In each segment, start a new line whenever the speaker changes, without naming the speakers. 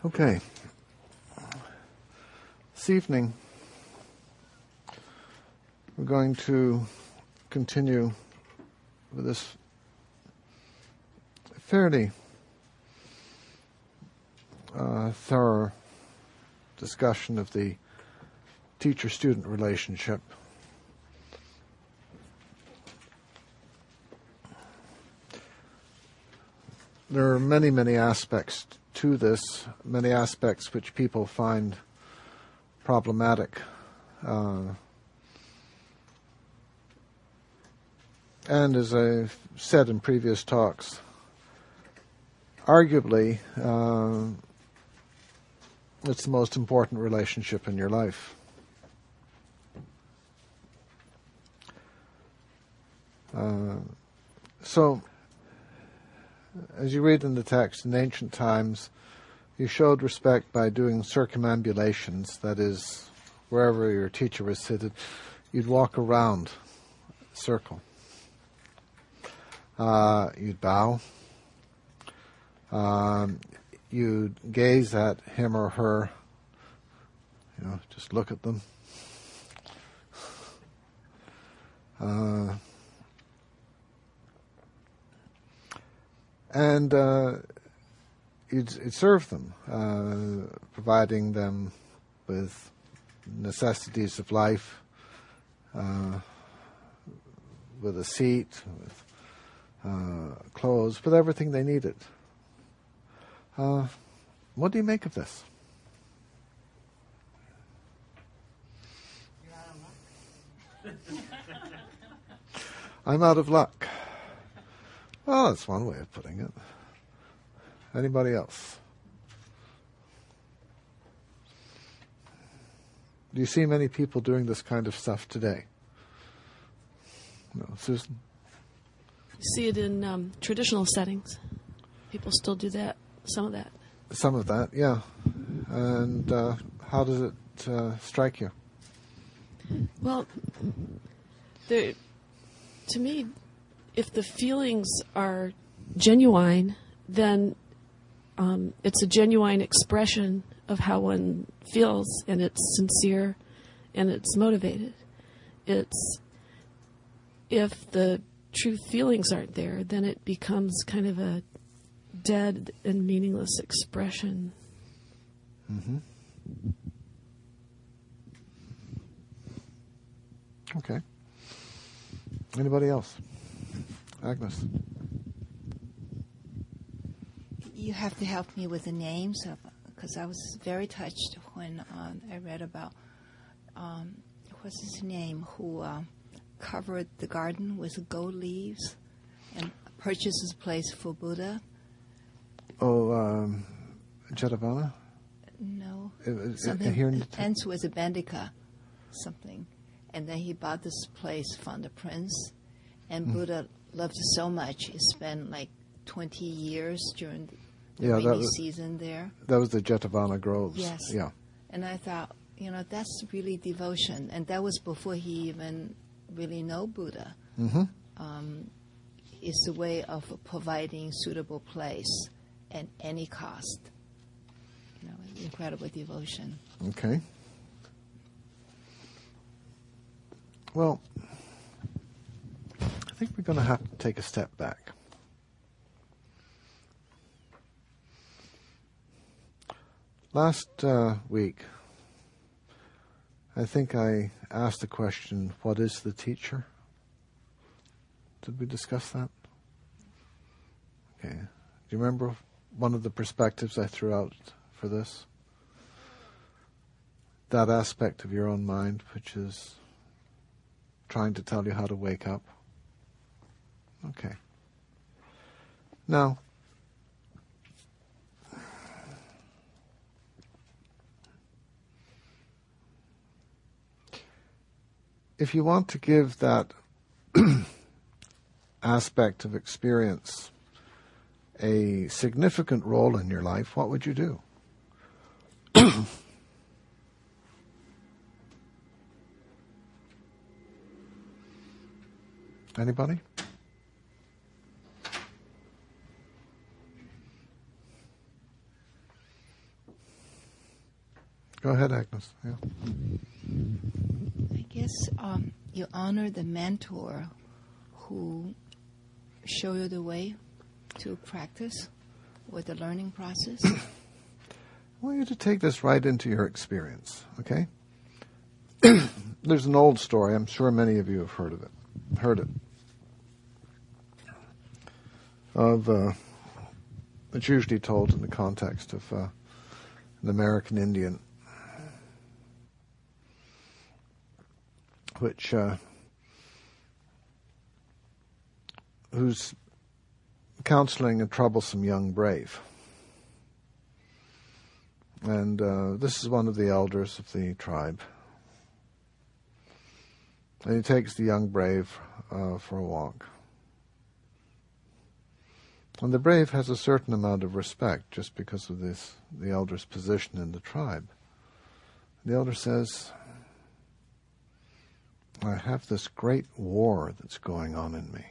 Okay. This evening, we're going to continue with this fairly thorough discussion of the teacher-student relationship. There are many, many aspects to this, many aspects which people find problematic. And as I've said in previous talks, arguably, it's the most important relationship in your life. So, as you read in the text, in ancient times, you showed respect by doing circumambulations, that is, wherever your teacher was seated, you'd walk around a circle. You'd bow. You'd gaze at him or her, just look at them. And you'd serve them, providing them with necessities of life, with a seat, with clothes, with everything they needed. What do you make of this? I'm out of luck. Well, that's one way of putting it. Anybody else? Do you see many people doing this kind of stuff today? No, Susan?
You see it in traditional settings. People still do that, some of that.
Some of that, yeah. And how does it strike you?
Well, to me, if the feelings are genuine, then it's a genuine expression of how one feels, and it's sincere, and it's motivated. If the true feelings aren't there, then it becomes kind of a dead and meaningless expression.
Mm-hmm. Okay. Anybody else? Agnes?
You have to help me with the names, because I was very touched when I read about, what's his name, who covered the garden with gold leaves and purchased his place for Buddha.
Oh, Jetavana?
No.
Something
ends with a Bandika, something. And then he bought this place from the prince, and Buddha loved it so much, he spent like 20 years during the rainy season there.
That was the Jetavana Groves.
Yes.
Yeah.
And I thought, that's really devotion. And that was before he even really know Buddha.
Mm-hmm.
It's a way of providing suitable place at any cost. Incredible devotion.
Okay. Well, I think we're going to have to take a step back. Last week, I think I asked the question, what is the teacher? Did we discuss that? Okay. Do you remember one of the perspectives I threw out for this? That aspect of your own mind, which is trying to tell you how to wake up. Okay. Now, if you want to give that aspect of experience a significant role in your life, what would you do? Anybody? Go ahead, Agnes. Yeah.
I guess you honor the mentor who show you the way to practice with the learning process.
I want you to take this right into your experience, okay? There's an old story. I'm sure many of you have heard it. It's usually told in the context of an American Indian, who's counseling a troublesome young brave. And this is one of the elders of the tribe. And he takes the young brave for a walk. And the brave has a certain amount of respect just because of the elder's position in the tribe. The elder says, I have this great war that's going on in me.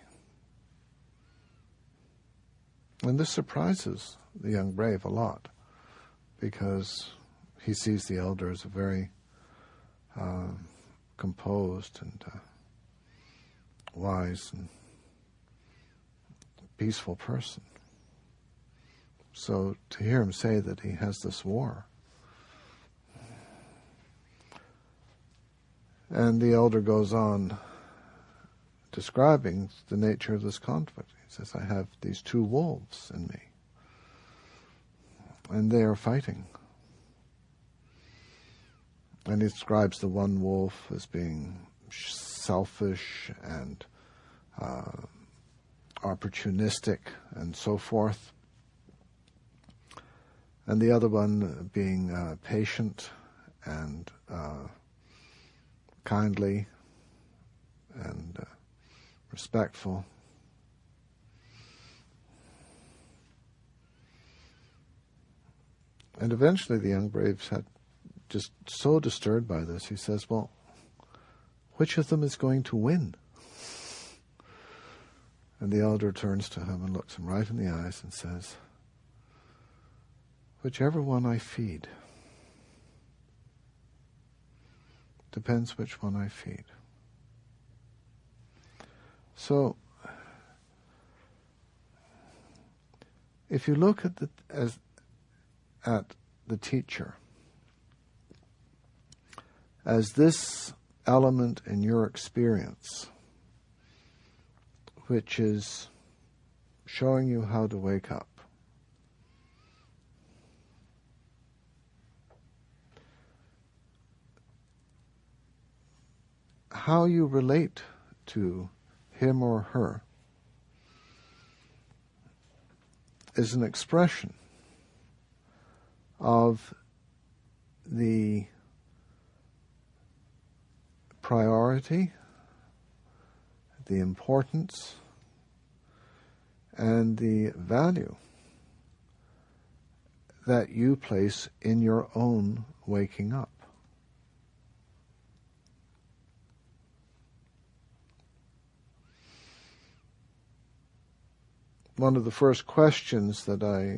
And this surprises the young brave a lot, because he sees the elder as a very composed and wise and peaceful person. So to hear him say that he has this war. And the elder goes on describing the nature of this conflict. He says, I have these two wolves in me, and they are fighting. And he describes the one wolf as being selfish and opportunistic and so forth, and the other one being patient and kindly and respectful. And eventually the young braves had just so disturbed by this, he says, well, which of them is going to win? And the elder turns to him and looks him right in the eyes and says, whichever one I feed. Depends which one I feed. So, if you look at the teacher as this element in your experience, which is showing you how to wake up, how you relate to him or her is an expression of the priority, the importance, and the value that you place in your own waking up. One of the first questions that I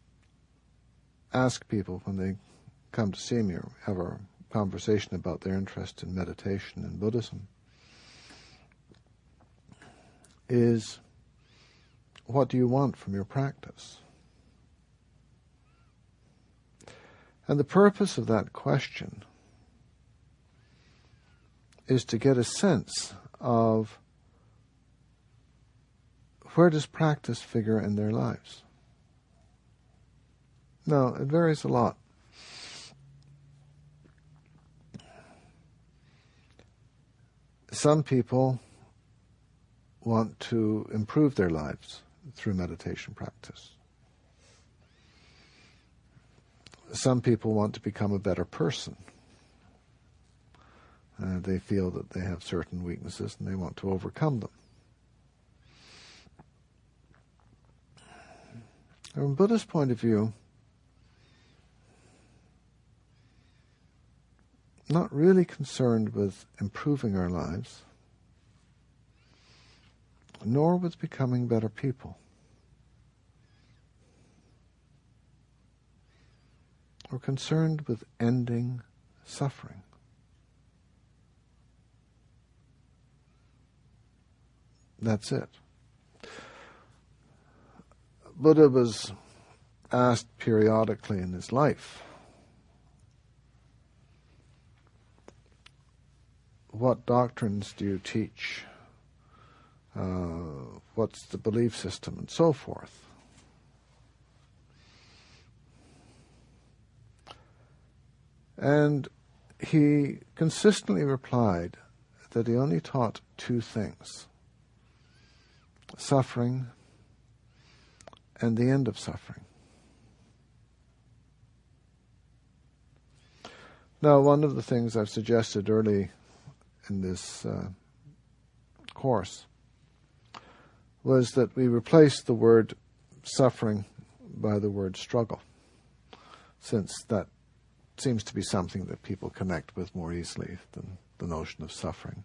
ask people when they come to see me or have a conversation about their interest in meditation and Buddhism is, what do you want from your practice? And the purpose of that question is to get a sense of where does practice figure in their lives. Now, it varies a lot. Some people want to improve their lives through meditation practice. Some people want to become a better person. They feel that they have certain weaknesses and they want to overcome them. From a Buddhist point of view, not really concerned with improving our lives, nor with becoming better people. We're concerned with ending suffering. That's it. Buddha was asked periodically in his life, what doctrines do you teach? What's the belief system, and so forth. And he consistently replied that he only taught two things: suffering and the end of suffering. Now, one of the things I've suggested early in this course was that we replace the word suffering by the word struggle, since that seems to be something that people connect with more easily than the notion of suffering.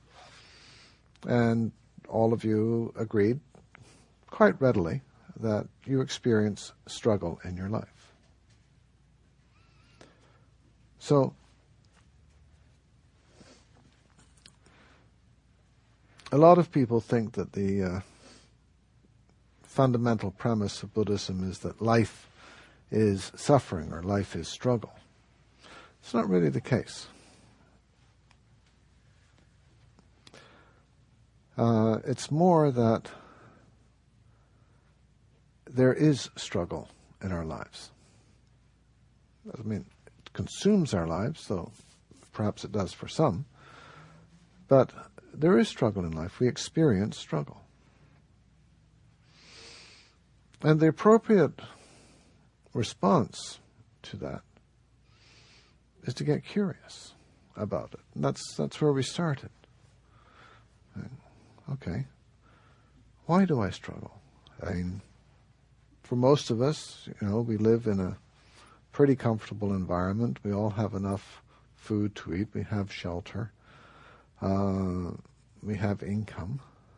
And all of you agreed quite readily that you experience struggle in your life. So, a lot of people think that the fundamental premise of Buddhism is that life is suffering or life is struggle. It's not really the case. It's more that there is struggle in our lives. I mean, it consumes our lives, so perhaps it does for some, but there is struggle in life. We experience struggle. And the appropriate response to that is to get curious about it. And that's where we started. Okay, why do I struggle? I mean, for most of us, we live in a pretty comfortable environment. We all have enough food to eat. We have shelter. We have income.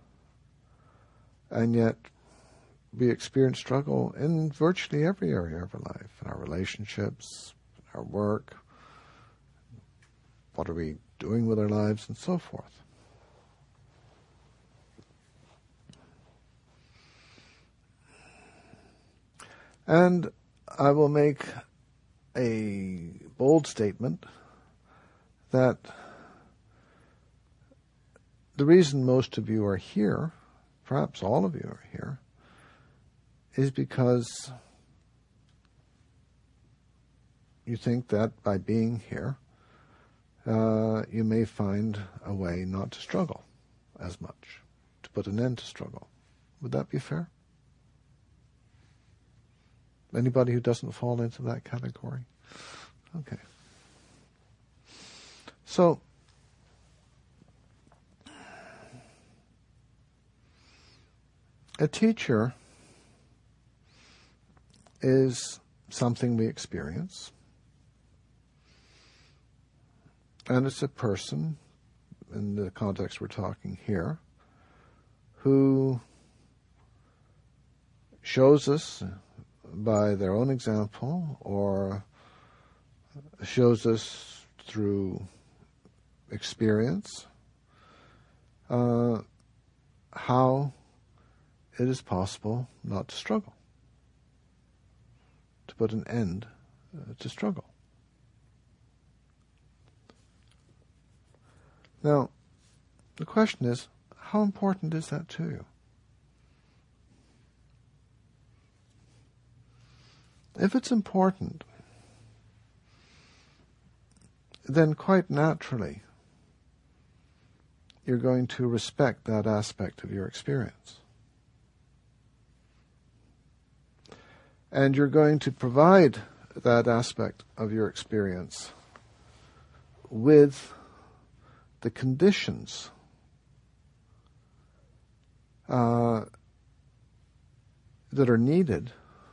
And yet, we experience struggle in virtually every area of our life, in our relationships, our work, what are we doing with our lives, and so forth. And I will make a bold statement that the reason most of you are here, perhaps all of you are here, is because you think that by being here, you may find a way not to struggle as much, to put an end to struggle. Would that be fair? Anybody who doesn't fall into that category? Okay. So, a teacher is something we experience, and it's a person, in the context we're talking here, who shows us by their own example or shows us through experience how it is possible not to struggle, to put an end to struggle. Now, the question is, how important is that to you? If it's important, then quite naturally you're going to respect that aspect of your experience. And you're going to provide that aspect of your experience with the conditions that are needed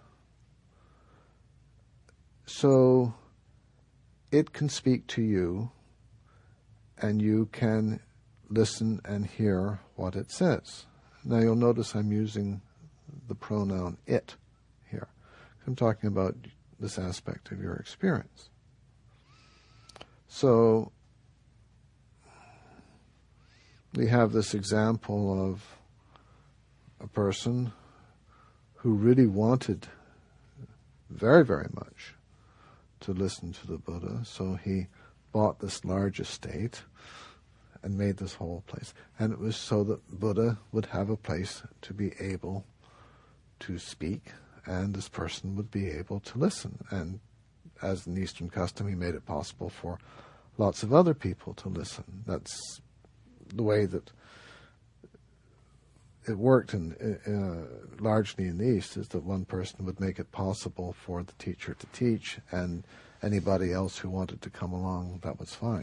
so it can speak to you and you can listen and hear what it says. Now you'll notice I'm using the pronoun it here. I'm talking about this aspect of your experience. So we have this example of a person who really wanted very, very much to listen to the Buddha, so he bought this large estate and made this whole place. And it was so that Buddha would have a place to be able to speak, and this person would be able to listen. And as an Eastern custom, he made it possible for lots of other people to listen. That's the way that it worked largely in the East, is that one person would make it possible for the teacher to teach, and anybody else who wanted to come along, that was fine.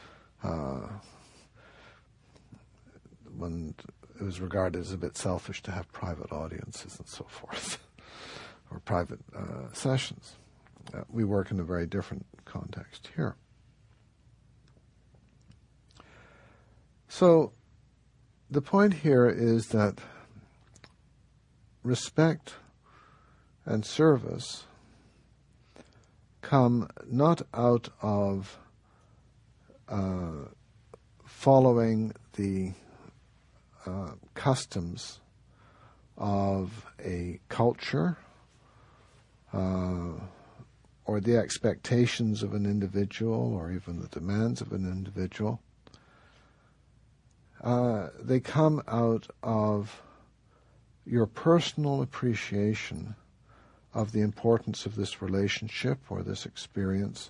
When it was regarded as a bit selfish to have private audiences and so forth, or private sessions. We work in a very different context here. So the point here is that respect and service come not out of following the customs of a culture or the expectations of an individual or even the demands of an individual. They come out of your personal appreciation of the importance of this relationship or this experience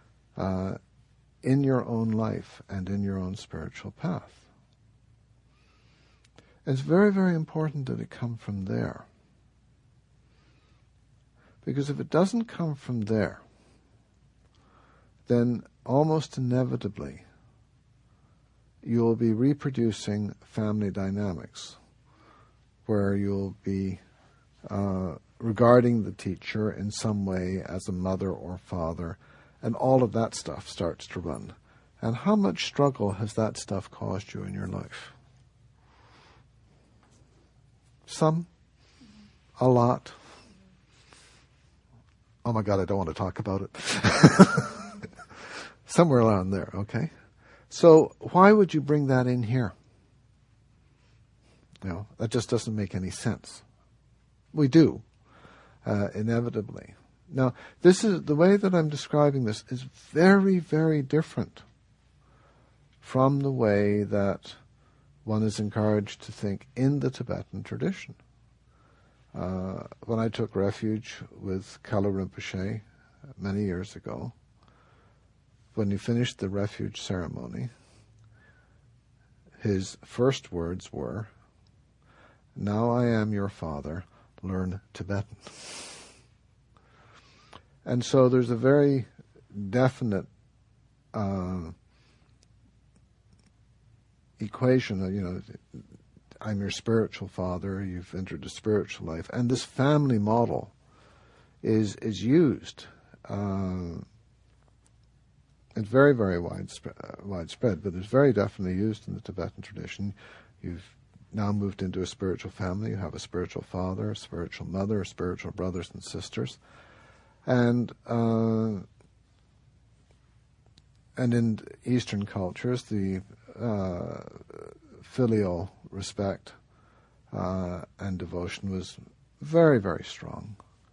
in your own life and in your own spiritual path. It's very, very important that it come from there. Because if it doesn't come from there, then almost inevitably you'll be reproducing family dynamics where you'll be regarding the teacher in some way as a mother or father, and all of that stuff starts to run. And how much struggle has that stuff caused you in your life? Some? A lot? Oh my God, I don't want to talk about it. Somewhere around there, okay? So why would you bring that in here? That just doesn't make any sense. We do, inevitably. Now, this is the way that I'm describing this is very, very different from the way that one is encouraged to think in the Tibetan tradition. When I took refuge with Kala Rinpoche many years ago, when he finished the refuge ceremony, his first words were, "Now I am your father, learn Tibetan." And so there's a very definite equation, I'm your spiritual father, you've entered a spiritual life. And this family model is used. It's very, very widespread, but it's very definitely used in the Tibetan tradition. You've now moved into a spiritual family. You have a spiritual father, a spiritual mother, spiritual brothers and sisters. And in Eastern cultures, the filial respect and devotion was very, very strong.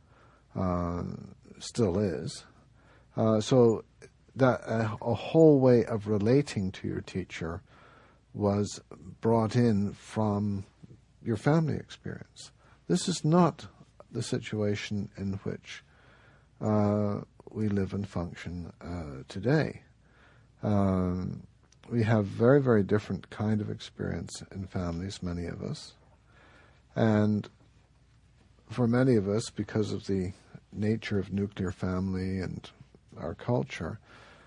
Still is. So that a whole way of relating to your teacher was brought in from your family experience. This is not the situation in which we live and function today. We have very, very different kind of experience in families, many of us. And for many of us, because of the nature of nuclear family and our culture,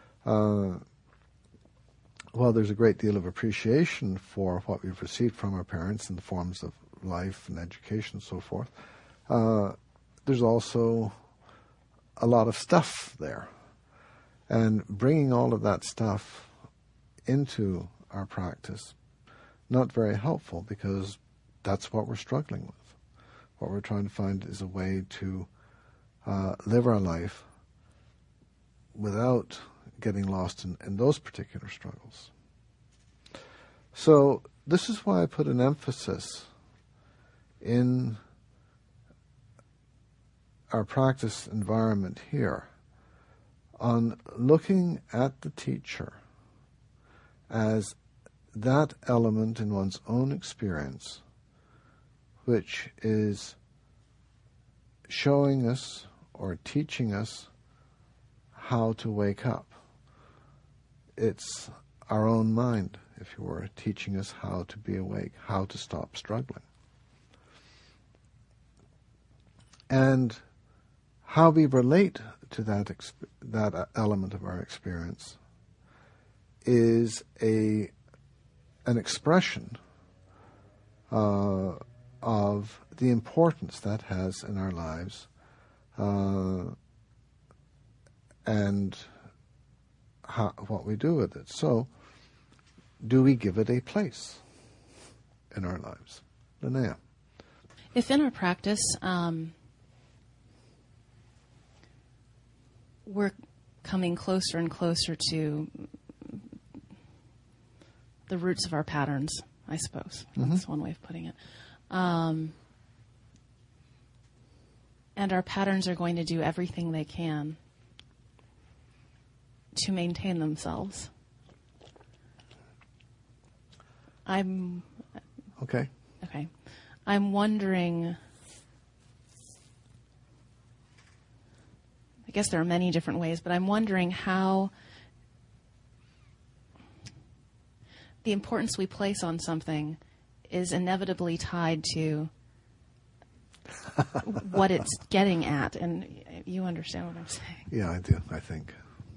while there's a great deal of appreciation for what we've received from our parents in the forms of life and education and so forth, there's also a lot of stuff there. And bringing all of that stuff into our practice, not very helpful, because that's what we're struggling with. What we're trying to find is a way to live our life without getting lost in those particular struggles. So this is why I put an emphasis in our practice environment here on looking at the teacher as that element in one's own experience which is showing us or teaching us how to wake up. It's our own mind, if you were, teaching us how to be awake, how to stop struggling. And how we relate to that element of our experience is an expression of the importance that has in our lives, and what we do with it. So, do we give it a place in our lives? Linnea.
If in our practice we're coming closer and closer to the roots of our patterns, I suppose. That's one way of putting it. And our patterns are going to do everything they can to maintain themselves.
Okay.
I'm wondering, I guess there are many different ways, but I'm wondering how the importance we place on something is inevitably tied to what it's getting at. And you understand what I'm saying.
Yeah, I do, I think.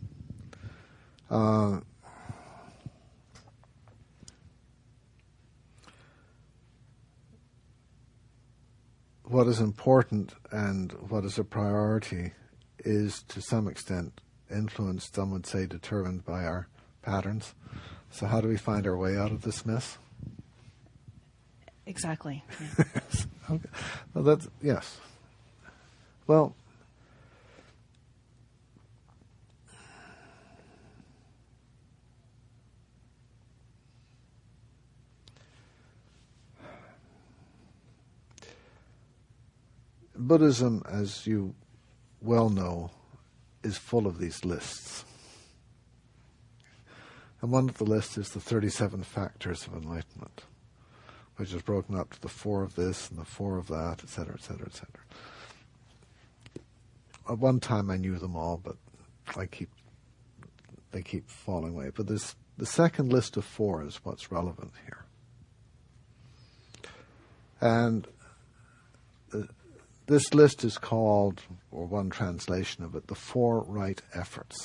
What is important and what is a priority is to some extent influenced, some would say determined by our patterns. So how do we find our way out of this mess?
Exactly.
Yeah. Okay. Well, that's, yes. Well, Buddhism, as you well know, is full of these lists. And one of the lists is the 37 factors of enlightenment, which is broken up to the 4 of this and the 4 of that, etc., etc., etc. At one time I knew them all, but they keep falling away. But the second list of 4 is what's relevant here. And this list is called, or one translation of it, the 4 right efforts.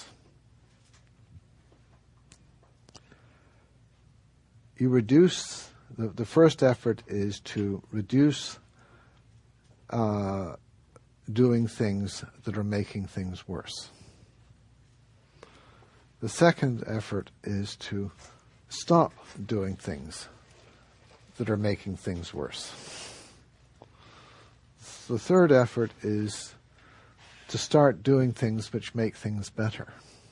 You reduce, the first effort is to reduce doing things that are making things worse. The second effort is to stop doing things that are making things worse. The third effort is to start doing things which make things better.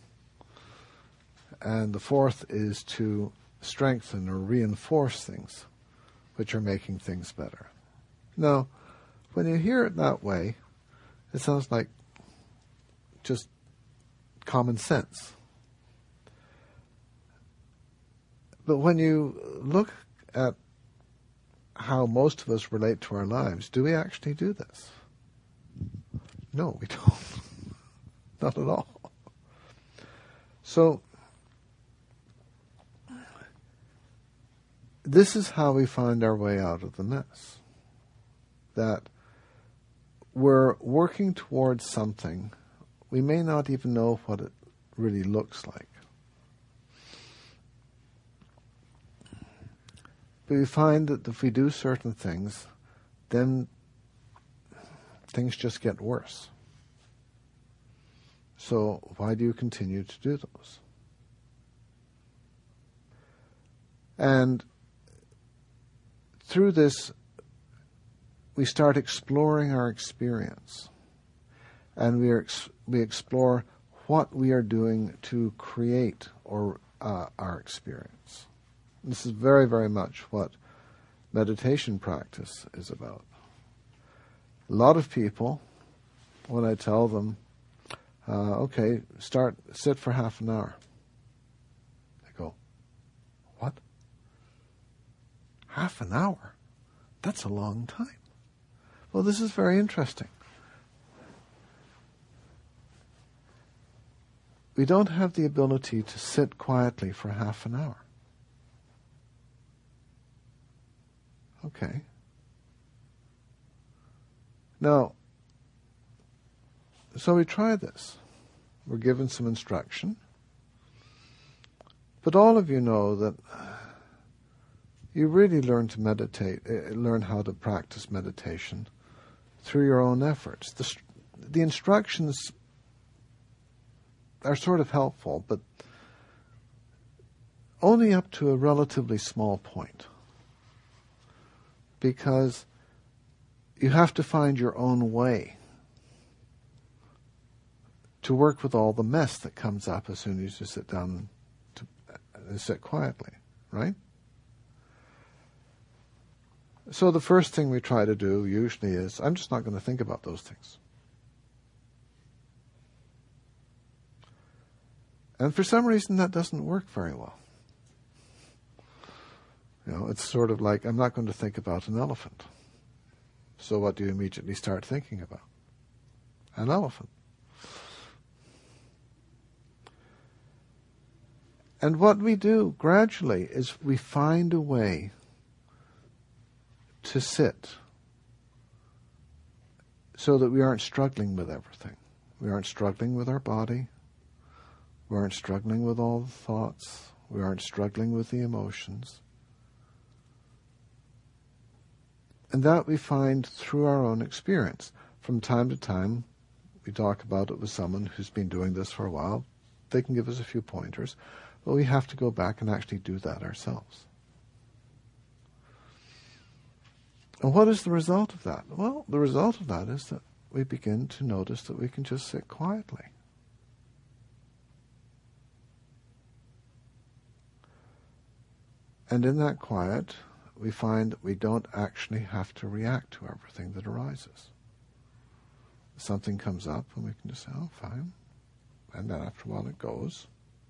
And the fourth is to strengthen or reinforce things which are making things better. Now, when you hear it that way, it sounds like just common sense. But when you look at how most of us relate to our lives, do we actually do this? No, we don't. Not at all. So, this is how we find our way out of the mess. That we're working towards something, we may not even know what it really looks like. But we find that if we do certain things, then things just get worse. So why do you continue to do those? And through this, we start exploring our experience. and we explore what we are doing to create our experience. This is very, very much what meditation practice is about. A lot of people, when I tell them, okay, sit for half an hour, they go, what? Half an hour? That's a long time. Well, this is very interesting. We don't have the ability to sit quietly for half an hour. Okay. Now, so we try this. We're given some instruction. But all of you know that you really learn to meditate, learn how to practice meditation through your own efforts. The instructions are sort of helpful, but only up to a relatively small point. Because you have to find your own way to work with all the mess that comes up as soon as you sit down and sit quietly, right? So the first thing we try to do usually is, I'm just not going to think about those things. And for some reason that doesn't work very well. It's sort of like, I'm not going to think about an elephant. So what do you immediately start thinking about? An elephant. And what we do gradually is we find a way to sit so that we aren't struggling with everything. We aren't struggling with our body. We aren't struggling with all the thoughts. We aren't struggling with the emotions. And that we find through our own experience. From time to time, we talk about it with someone who's been doing this for a while. They can give us a few pointers, but we have to go back and actually do that ourselves. And what is the result of that? Well, the result of that is that we begin to notice that we can just sit quietly. And in that quiet, we find that we don't actually have to react to everything that arises. Something comes up and we can just say, oh, fine. And then after a while it goes.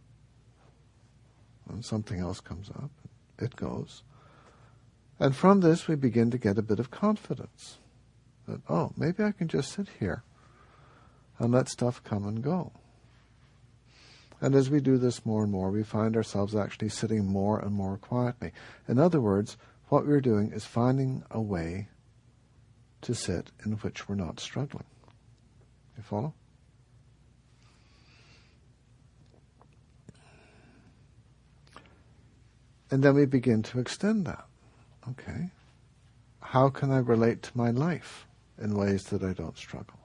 And something else comes up, it goes. And from this we begin to get a bit of confidence. That, oh, maybe I can just sit here and let stuff come and go. And as we do this more and more, we find ourselves actually sitting more and more quietly. In other words, what we're doing is finding a way to sit in which we're not struggling. You follow? And then we begin to extend that. Okay. How can I relate to my life in ways that I don't struggle?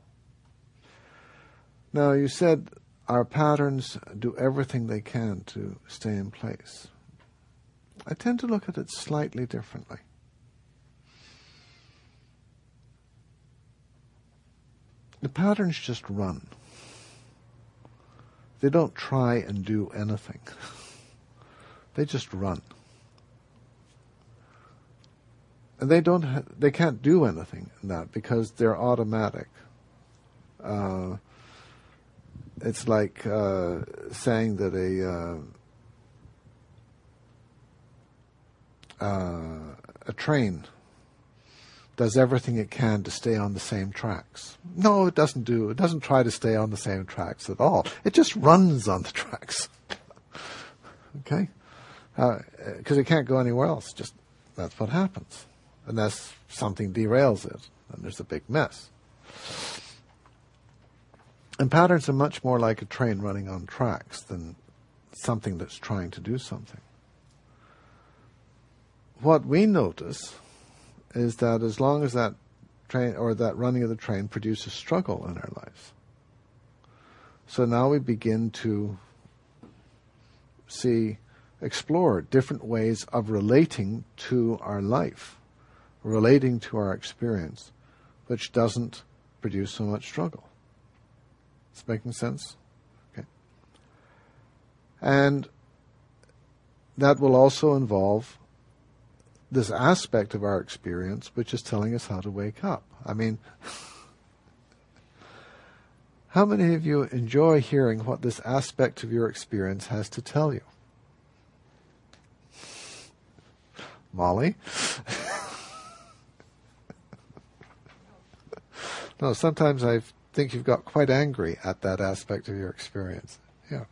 Now, you said our patterns do everything they can to stay in place. I tend to look at it slightly differently. The patterns just run. They don't try and do anything. They just run. And they can't do anything in that because they're automatic. It's like saying that a train does everything it can to stay on the same tracks. No, it doesn't do. It doesn't try to stay on the same tracks at all. It just runs on the tracks. Okay? Because it can't go anywhere else. Just that's what happens. Unless something derails it, and there's a big mess. And patterns are much more like a train running on tracks than something that's trying to do something. What we notice is that as long as that train or that running of the train produces struggle in our lives, so now we begin to explore different ways of relating to our life, relating to our experience, which doesn't produce so much struggle. It's making sense? Okay. And that will also involve this aspect of our experience which is telling us how to wake up. I mean, how many of you enjoy hearing what this aspect of your experience has to tell you? Molly? No, sometimes I think you've got quite angry at that aspect of your experience. Yeah.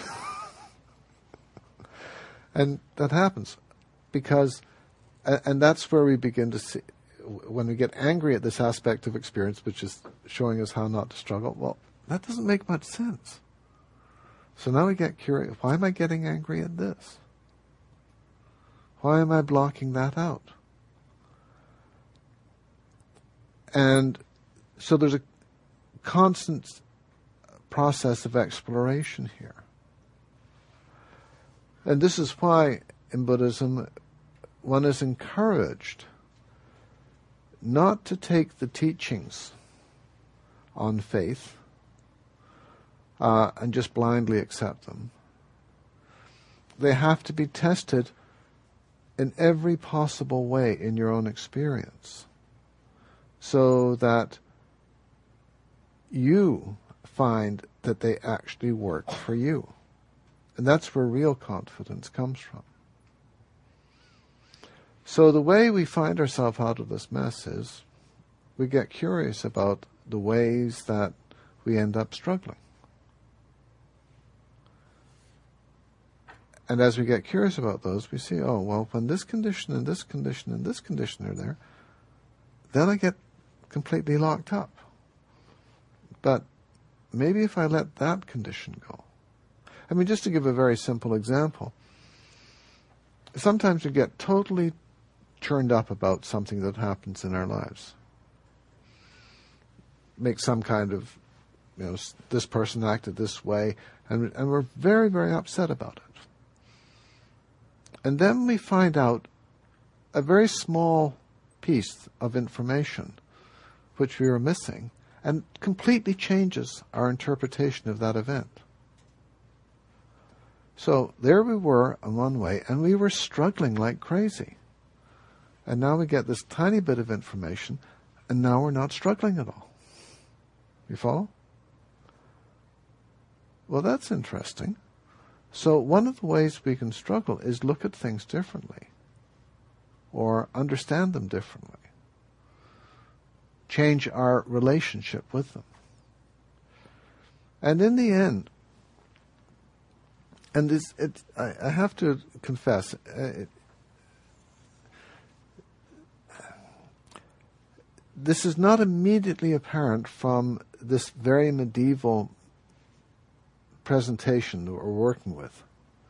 And that happens because, and that's where we begin to see, when we get angry at this aspect of experience, which is showing us how not to struggle, well, that doesn't make much sense. So now we get curious, why am I getting angry at this? Why am I blocking that out? And so there's a constant process of exploration here. And this is why in Buddhism one is encouraged not to take the teachings on faith and just blindly accept them. They have to be tested in every possible way in your own experience so that you find that they actually work for you. And that's where real confidence comes from. So the way we find ourselves out of this mess is we get curious about the ways that we end up struggling. And as we get curious about those, we see, oh, well, when this condition and this condition and this condition are there, then I get completely locked up. But maybe if I let that condition go. I mean, just to give a very simple example, sometimes we get totally churned up about something that happens in our lives. Make some kind of, this person acted this way, and we're very, very upset about it. And then we find out a very small piece of information which we were missing, and completely changes our interpretation of that event. So there we were in one way, and we were struggling like crazy. And now we get this tiny bit of information, and now we're not struggling at all. You follow? Well, that's interesting. So one of the ways we can struggle is look at things differently, or understand them differently. Change our relationship with them. And in the end, and I have to confess, this is not immediately apparent from this very medieval presentation that we're working with.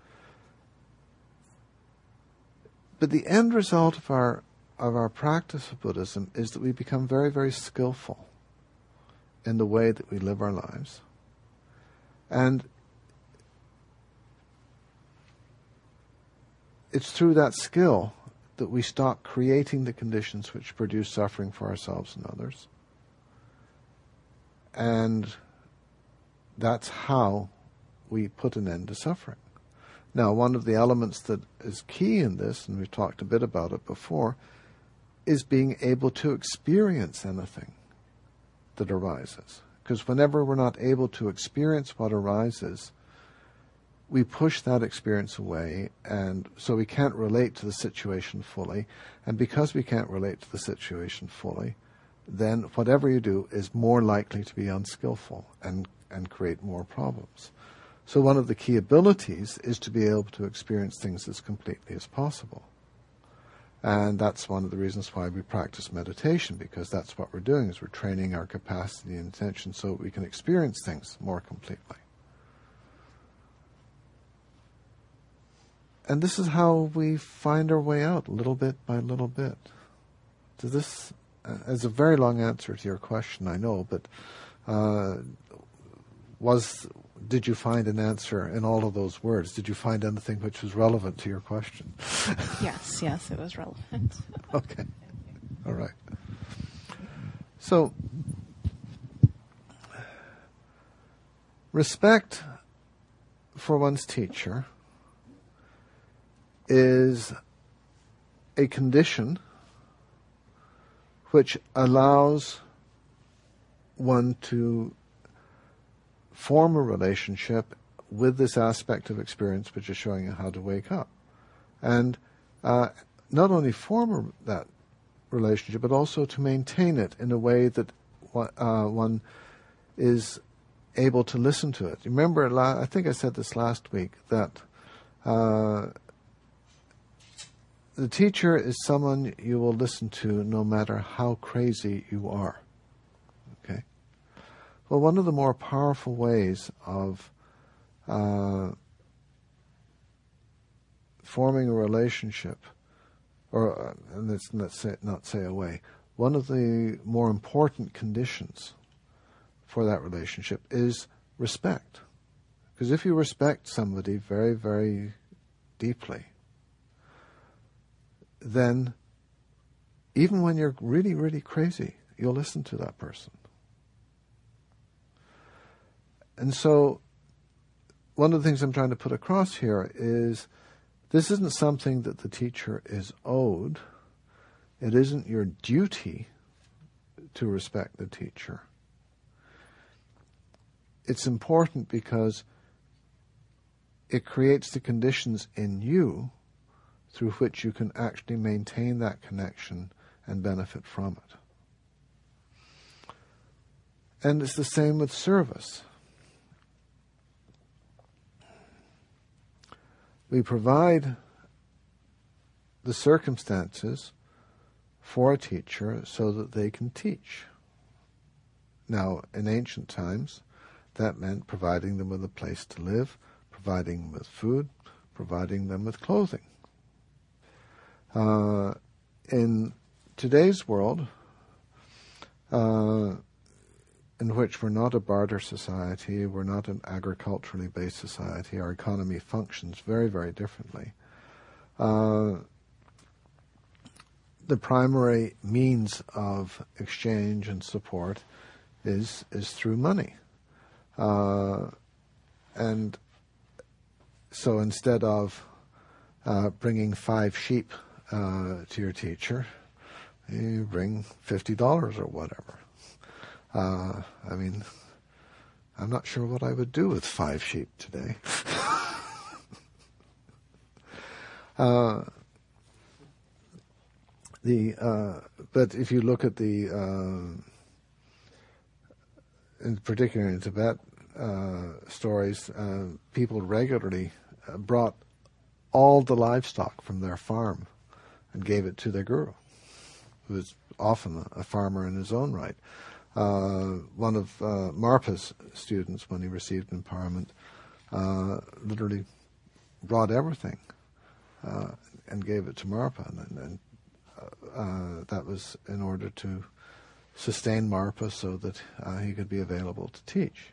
But the end result of our practice of Buddhism is that we become very, very skillful in the way that we live our lives. And it's through that skill that we stop creating the conditions which produce suffering for ourselves and others. And that's how we put an end to suffering. Now, one of the elements that is key in this, and we've talked a bit about it before, is being able to experience anything that arises. Because whenever we're not able to experience what arises, we push that experience away, and so we can't relate to the situation fully. And because we can't relate to the situation fully, then whatever you do is more likely to be unskillful and create more problems. So one of the key abilities is to be able to experience things as completely as possible. And that's one of the reasons why we practice meditation, because that's what we're doing, is we're training our capacity and attention so we can experience things more completely. And this is how we find our way out, little bit by little bit. So this is a very long answer to your question, I know, but did you find an answer in all of those words? Did you find anything which was relevant to your question?
Yes, it was relevant.
Okay. All right. So, Respect for one's teacher is a condition which allows one to form a relationship with this aspect of experience which is showing you how to wake up. And not only form that relationship, but also to maintain it in a way that one is able to listen to it. Remember, I think I said this last week, that the teacher is someone you will listen to no matter how crazy you are. Okay? Well, one of the more powerful ways of forming a relationship, or and let's not say a way, one of the more important conditions for that relationship is respect. Because if you respect somebody very, very deeply, then even when you're really, really crazy, you'll listen to that person. And so one of the things I'm trying to put across here is this isn't something that the teacher is owed. It isn't your duty to respect the teacher. It's important because it creates the conditions in you through which you can actually maintain that connection and benefit from it. And it's the same with service. We provide the circumstances for a teacher so that they can teach. Now, in ancient times, that meant providing them with a place to live, providing them with food, providing them with clothing. In today's world, in which we're not a barter society, we're not an agriculturally based society, our economy functions very, very differently. The primary means of exchange and support is through money. And so instead of bringing 5 sheep to your teacher, you bring $50 or whatever. I mean, I'm not sure what I would do with 5 sheep today. But if you look at in particular in Tibet stories, people regularly brought all the livestock from their farm and gave it to their guru, who was often a farmer in his own right. One of Marpa's students, when he received empowerment, literally brought everything and gave it to Marpa, and that was in order to sustain Marpa so that he could be available to teach.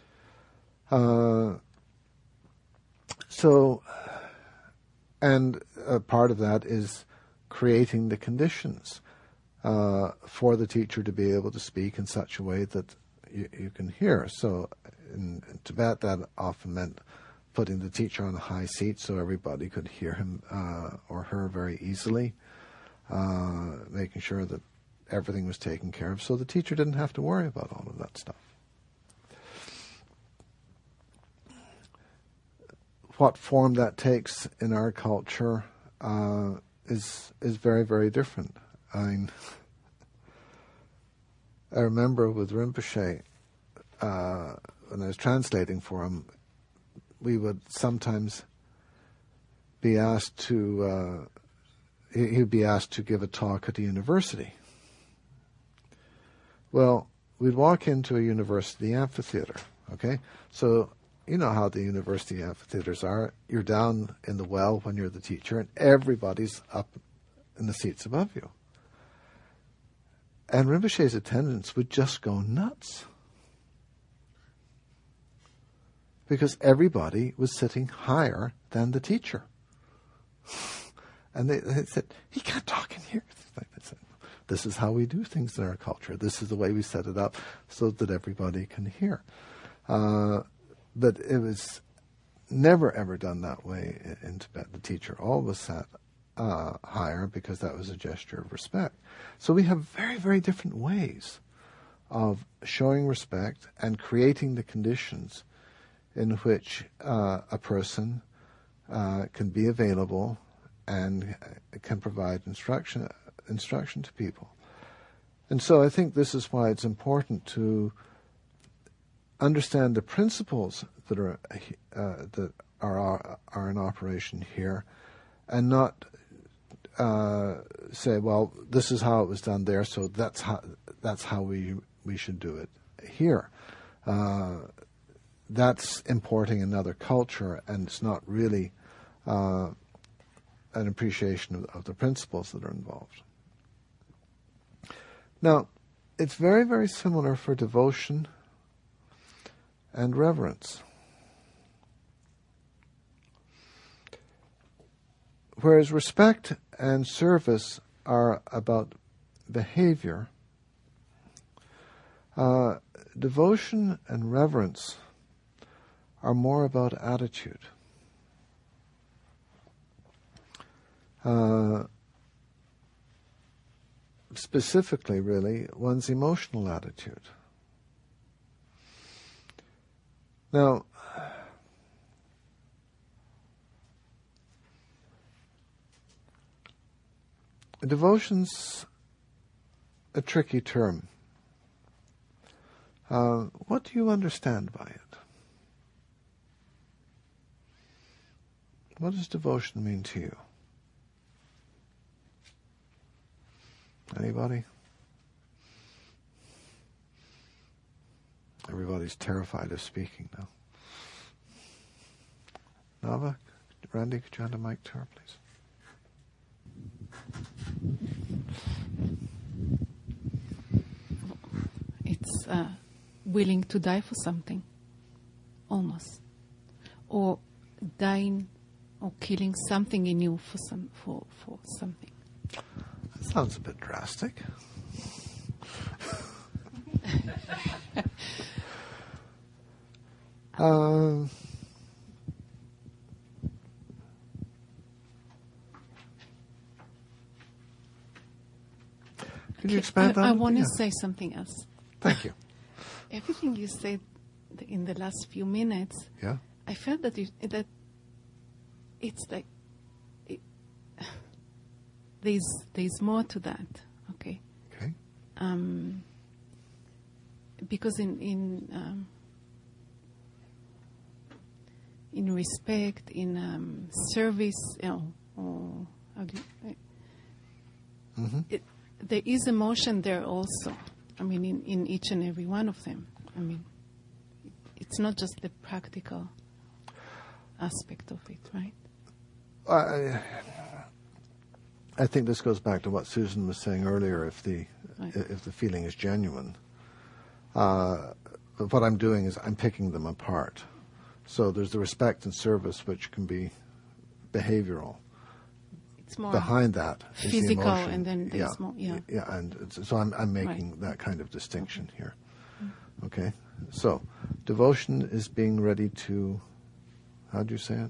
And part of that is creating the conditions for the teacher to be able to speak in such a way that you can hear. So in Tibet, that often meant putting the teacher on a high seat so everybody could hear him or her very easily, making sure that everything was taken care of so the teacher didn't have to worry about all of that stuff. What form that takes in our culture is very, very different. I remember with Rinpoche, when I was translating for him, we would sometimes be asked to, he'd be asked to give a talk at a university. Well, we'd walk into a university amphitheater, okay? So you know how the university amphitheaters are. You're down in the well when you're the teacher, and everybody's up in the seats above you. And Rinpoche's attendants would just go nuts, because everybody was sitting higher than the teacher. And they said, he can't talk in here. They said, this is how we do things in our culture. This is the way we set it up so that everybody can hear. But it was never ever done that way in Tibet. The teacher always sat higher because that was a gesture of respect. So we have very, very different ways of showing respect and creating the conditions in which a person can be available and can provide instruction to people. And so I think this is why it's important to understand the principles that are in operation here, and not say, well, this is how it was done there, so that's how we should do it here. That's importing another culture, and it's not really an appreciation of the principles that are involved. Now, it's very, very similar for devotion and reverence. Whereas respect and service are about behavior, devotion and reverence are more about attitude. Specifically, really, one's emotional attitude. Now, devotion's a tricky term. What do you understand by it? What does devotion mean to you? Anybody? Everybody's terrified of speaking now. Nava, Randy, could you hand a mic to her, please?
It's willing to die for something, almost, or dying or killing something in you for something.
That sounds a bit drastic. Could you expand on it?
I want to
Yeah.
say something else.
Thank you.
Everything you said in the last few minutes,
Yeah.
I felt that it's like there's more to that. Okay.
Okay.
Because in respect, in service, or how do you, there is emotion there also. I mean, in each and every one of them. I mean, it's not just the practical aspect of it, right?
I think this goes back to what Susan was saying earlier. If the
Right.
feeling is genuine, but what I'm doing is I'm picking them apart. So there's the respect and service, which can be behavioral.
It's more
Behind that is the
physical,
emotion.
and then there's more. Yeah.
Yeah, and so I'm making
Right.
that kind of distinction here. Okay, so devotion is being ready to. How do you say it?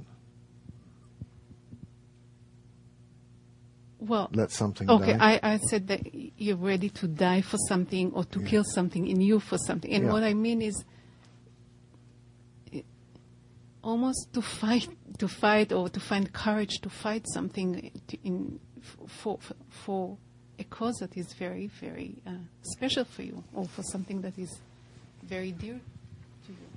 Well,
Let something
okay,
die.
I said that you're ready to die for something or to kill something in you for something. And
Yeah.
what I mean is almost to fight or to find courage to fight something for a cause that is very, very special for you, or for something that is very dear to you.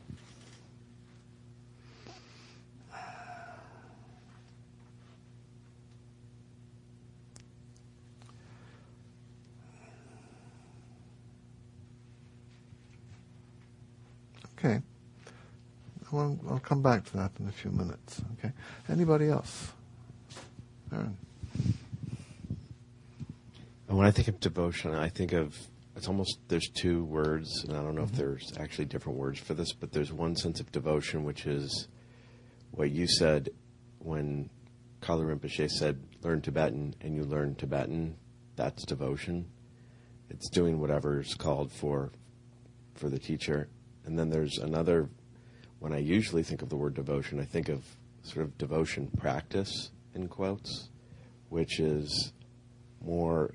Okay. I'll come back to that in a few minutes. Okay. Anybody else? Aaron.
And when I think of devotion, I think of, it's almost, there's two words, and I don't know if there's actually different words for this, but there's one sense of devotion, which is what you said when Kala Rinpoche said, learn Tibetan, and you learn Tibetan. That's devotion. It's doing whatever is called for the teacher. And then there's another when I usually think of the word devotion, I think of sort of devotion practice, in quotes, which is more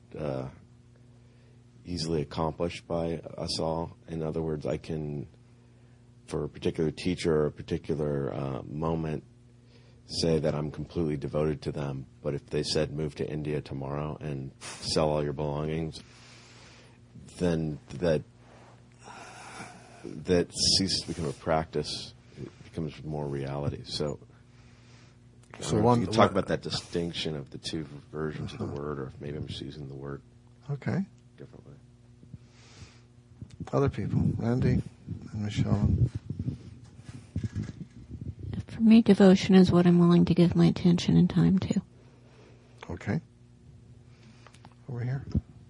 easily accomplished by us all. In other words, I can, for a particular teacher or a particular moment, say that I'm completely devoted to them. But if they said move to India tomorrow and sell all your belongings, then that ceases to become a practice. It becomes more reality. So you talk about that distinction of the two versions of the word, or if maybe I'm just using the word differently.
Other people, Randy and Michelle.
For me, devotion is what I'm willing to give my attention and time to.
Okay. Over here.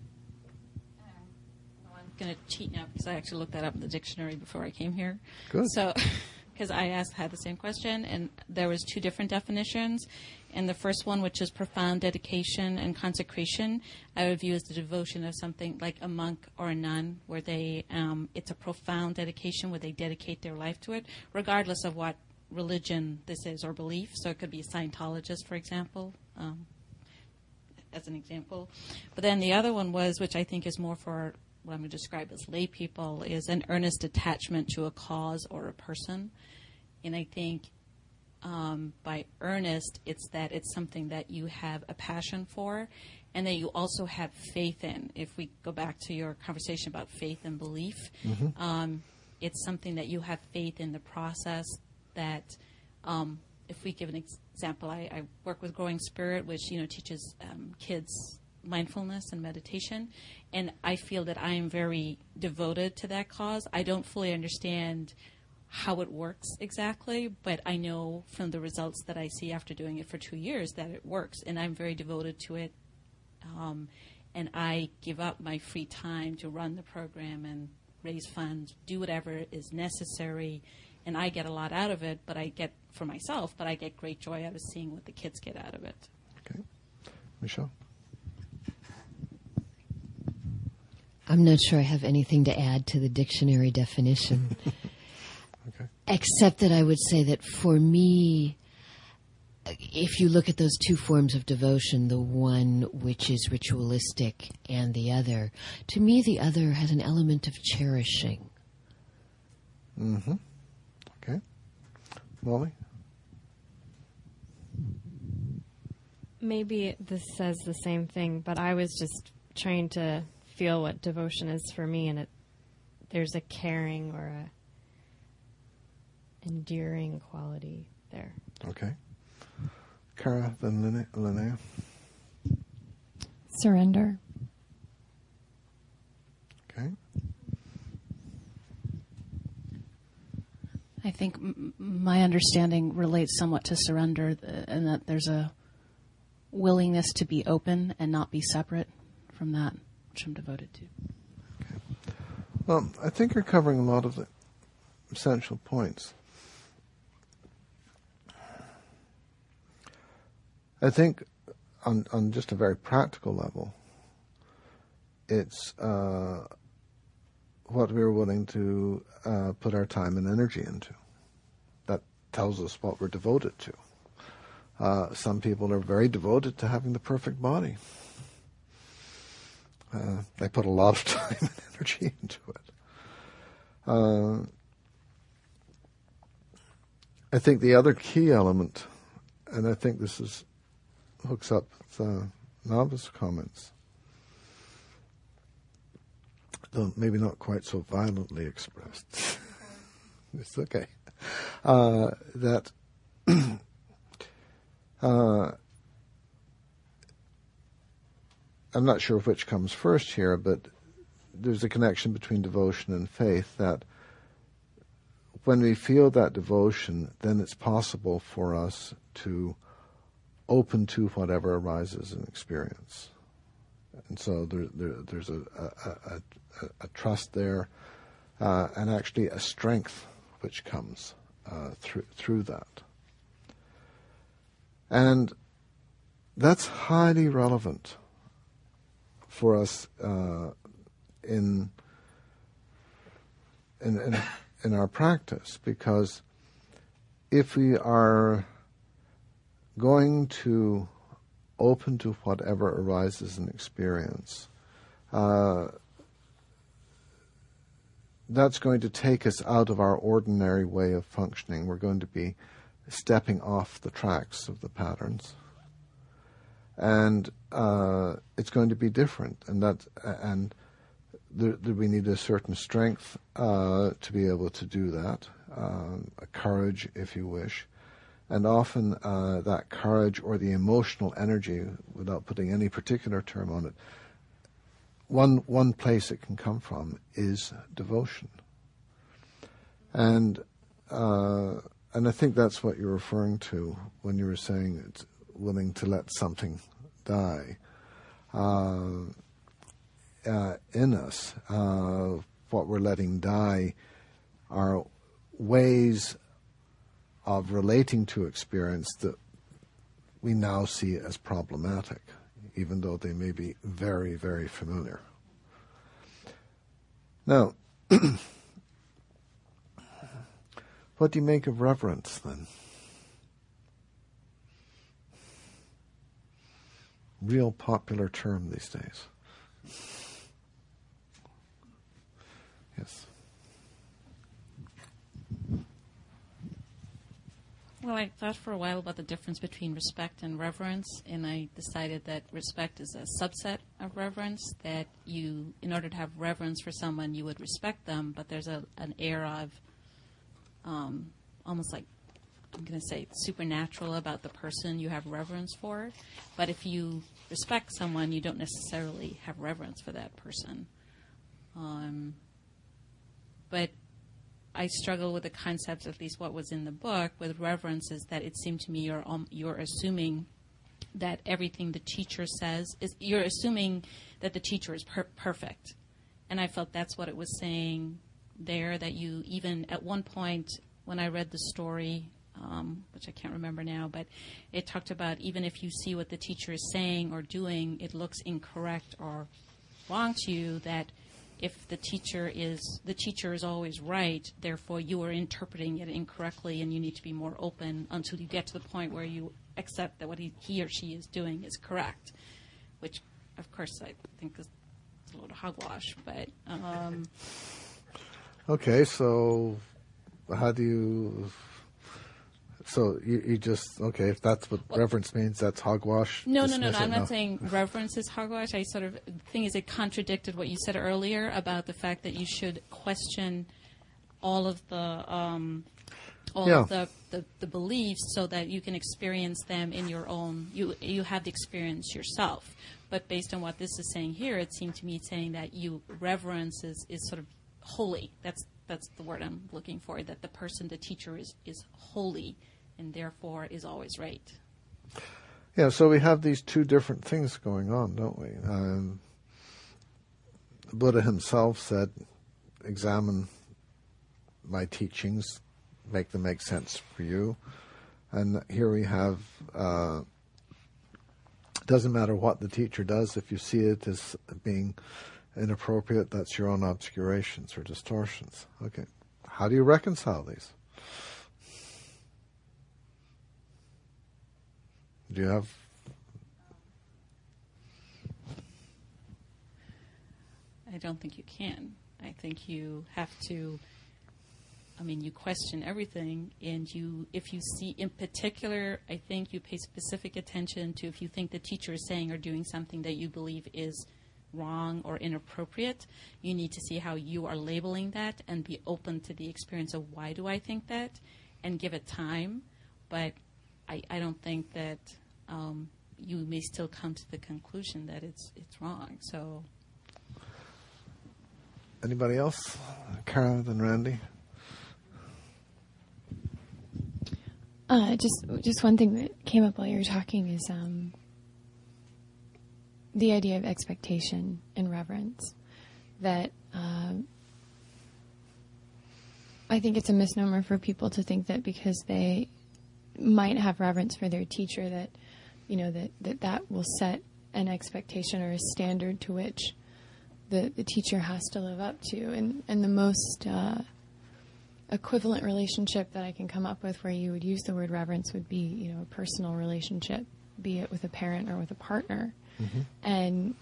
I'm going to cheat now because I actually looked that up in the dictionary before I came here.
Good.
So, because I had the same question, and there was two different definitions. And the first one, which is profound dedication and consecration, I would view as the devotion of something like a monk or a nun, where they it's a profound dedication where they dedicate their life to it, regardless of what religion this is or belief. So it could be a Scientologist, for example, as an example. But then the other one was, which I think is more for what I'm going to describe as lay people, is an earnest attachment to a cause or a person. And I think by earnest, it's that it's something that you have a passion for and that you also have faith in. If we go back to your conversation about faith and belief, it's something that you have faith in the process that, if we give an example, I work with Growing Spirit, which, teaches kids mindfulness and meditation, and I feel that I am very devoted to that cause. I don't fully understand how it works exactly, but I know from the results that I see after doing it for 2 years that it works, and I'm very devoted to it. And I give up my free time to run the program and raise funds, do whatever is necessary, and I get a lot out of it, but I get for myself, but I get great joy out of seeing what the kids get out of it.
Okay. Michelle?
I'm not sure I have anything to add to the dictionary definition.
Okay.
Except that I would say that for me, if you look at those two forms of devotion, the one which is ritualistic and the other, to me the other has an element of cherishing.
Mm-hmm. Okay. Molly?
Maybe this says the same thing, but I was just trying to feel what devotion is for me, and there's a caring or a endearing quality there.
Okay. Cara, then Linnea.
Surrender.
Okay.
I think my understanding relates somewhat to surrender, and that there's a willingness to be open and not be separate from that which I'm devoted to.
Okay. Well, I think you're covering a lot of the essential points. I think on just a very practical level, it's what we're willing to put our time and energy into. That tells us what we're devoted to. Some people are very devoted to having the perfect body. They put a lot of time and energy into it. I think the other key element, and I think this hooks up with Nava's comments, though maybe not quite so violently expressed. It's okay. That I'm not sure which comes first here, but there's a connection between devotion and faith, that when we feel that devotion, then it's possible for us to open to whatever arises in experience. And so there's a trust there, and actually a strength which comes through that. And that's highly relevant for us in in our practice, because if we are going to open to whatever arises in experience, that's going to take us out of our ordinary way of functioning. We're going to be stepping off the tracks of the patterns, and it's going to be different. And we need a certain strength to be able to do that, a courage, if you wish. And often that courage or the emotional energy, without putting any particular term on it, one place it can come from is devotion. And I think that's what you're referring to when you were saying it's willing to let something die. In us, what we're letting die are ways of relating to experience that we now see as problematic, even though they may be very, very familiar. Now, what do you make of reverence, then? Real popular term these days. Yes.
Well, I thought for a while about the difference between respect and reverence, and I decided that respect is a subset of reverence, that you, in order to have reverence for someone, you would respect them, but there's an air of almost like, I'm going to say, supernatural about the person you have reverence for. But if you respect someone, you don't necessarily have reverence for that person. But I struggle with the concept, at least what was in the book, with reverence, is that it seemed to me you're assuming that everything the teacher says is, you're assuming that the teacher is perfect. And I felt that's what it was saying there, that you even at one point when I read the story, which I can't remember now, but it talked about even if you see what the teacher is saying or doing, it looks incorrect or wrong to you, that if the teacher is always right, therefore you are interpreting it incorrectly, and you need to be more open until you get to the point where you accept that what he or she is doing is correct, which, of course, I think is a load of hogwash. But
okay, so how do you? So you just, okay, if that's what reverence means, that's hogwash?
No. I'm not saying reverence is hogwash. The thing is, it contradicted what you said earlier about the fact that you should question all of the beliefs so that you can experience them in your own, you have the experience yourself. But based on what this is saying here, it seemed to me saying that reverence is sort of holy. That's the word I'm looking for, that the teacher is holy and therefore is always right.
Yeah, so we have these two different things going on, don't we? Buddha himself said, examine my teachings, make them make sense for you. And here we have, doesn't matter what the teacher does, if you see it as being inappropriate, that's your own obscurations or distortions. Okay, how do you reconcile these? Do you have?
I don't think you can. I think you have to. You question everything, and if you see, in particular, I think you pay specific attention to if you think the teacher is saying or doing something that you believe is wrong or inappropriate, you need to see how you are labeling that and be open to the experience of why do I think that, and give it time. But I don't think that you may still come to the conclusion that it's wrong. So,
anybody else? Kara, then Randy.
Just one thing that came up while you were talking is the idea of expectation and reverence. That I think it's a misnomer for people to think that because they might have reverence for their teacher that that will set an expectation or a standard to which the teacher has to live up to. And the most equivalent relationship that I can come up with where you would use the word reverence would be, a personal relationship, be it with a parent or with a partner.
Mm-hmm.
And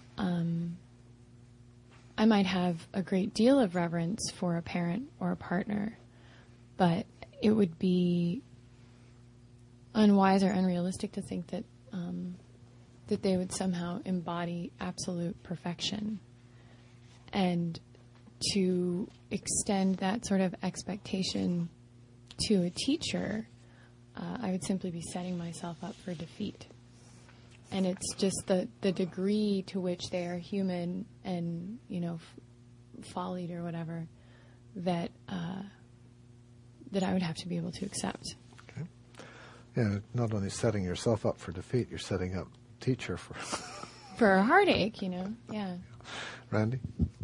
I might have a great deal of reverence for a parent or a partner, but it would be unwise or unrealistic to think that that they would somehow embody absolute perfection. And to extend that sort of expectation to a teacher, I would simply be setting myself up for defeat. And it's just the degree to which they are human and, follied or whatever, that that I would have to be able to accept.
Okay. Yeah, not only setting yourself up for defeat, you're setting up teacher for...
for a heartache, yeah.
Randy?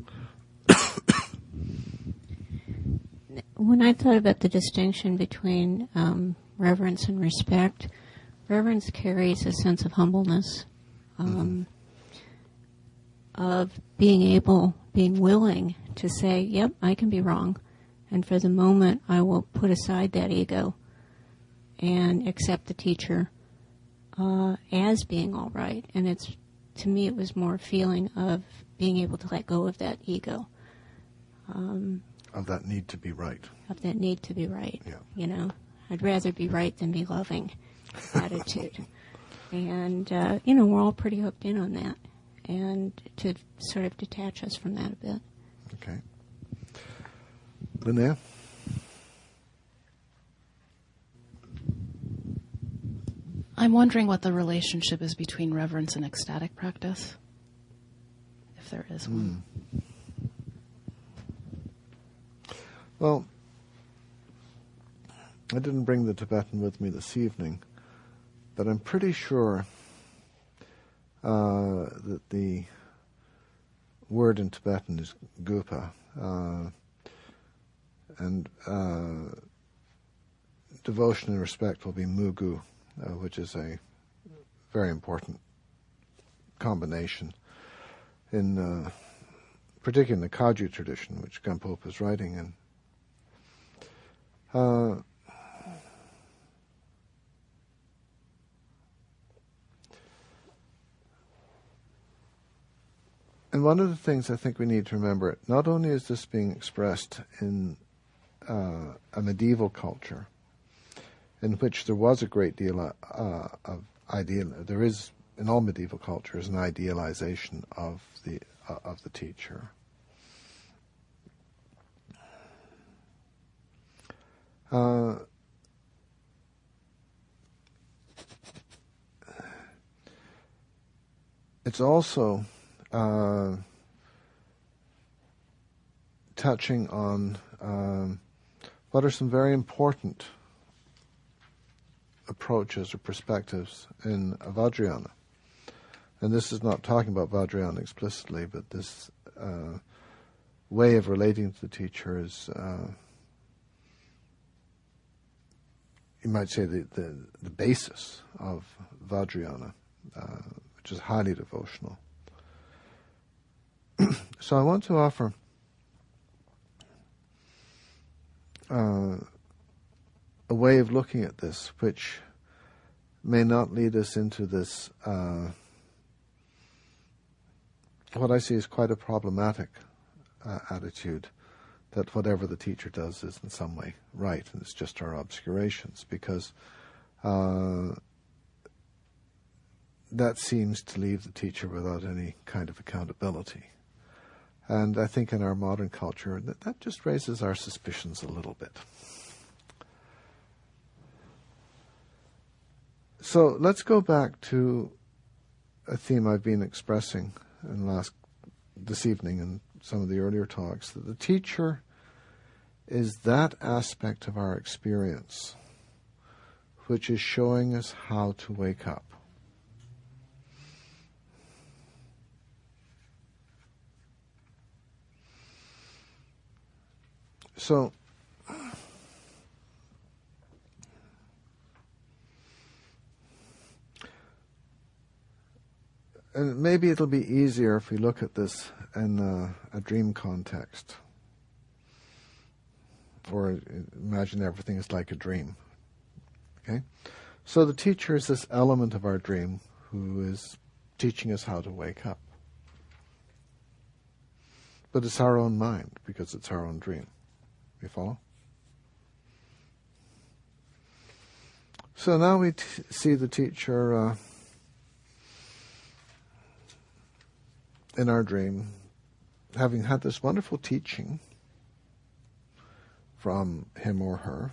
When I thought about the distinction between reverence and respect, reverence carries a sense of humbleness, of being willing to say, yep, I can be wrong. And for the moment, I will put aside that ego and accept the teacher as being all right. And to me, it was more a feeling of being able to let go of that ego.
Of that need to be right.
Of that need to be right.
Yeah.
I'd rather be right than be loving attitude. And, we're all pretty hooked in on that. And to sort of detach us from that a bit.
Okay. Linnea?
I'm wondering what the relationship is between reverence and ecstatic practice, if there is one.
Well, I didn't bring the Tibetan with me this evening, but I'm pretty sure that the word in Tibetan is gupa, and devotion and respect will be mugu, which is a very important combination in particularly in the Kagyu tradition, which Gampopa is writing in. And one of the things I think we need to remember, not only is this being expressed in a medieval culture, in which there was a great deal of there is in all medieval cultures an idealization of the teacher. It's also touching on what are some very important approaches or perspectives in Vajrayana. And this is not talking about Vajrayana explicitly, but this way of relating to the teacher is, you might say, the basis of Vajrayana, which is highly devotional. So I want to offer a way of looking at this, which may not lead us into this, what I see is quite a problematic attitude, that whatever the teacher does is in some way right, and it's just our obscurations, because that seems to leave the teacher without any kind of accountability. And I think in our modern culture, that just raises our suspicions a little bit. So let's go back to a theme I've been expressing this evening and some of the earlier talks, that the teacher is that aspect of our experience which is showing us how to wake up. So, and maybe it'll be easier if we look at this in a dream context. or imagine everything is like a dream. Okay? So the teacher is this element of our dream who is teaching us how to wake up. But it's our own mind, because it's our own dream. You follow? So now we see the teacher in our dream, having had this wonderful teaching from him or her,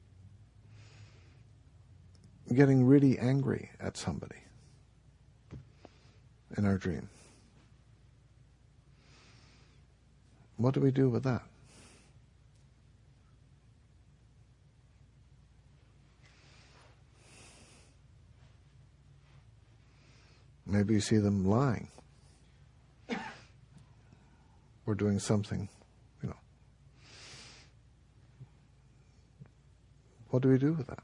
getting really angry at somebody in our dream. What do we do with that? Maybe you see them lying or doing something, What do we do with that?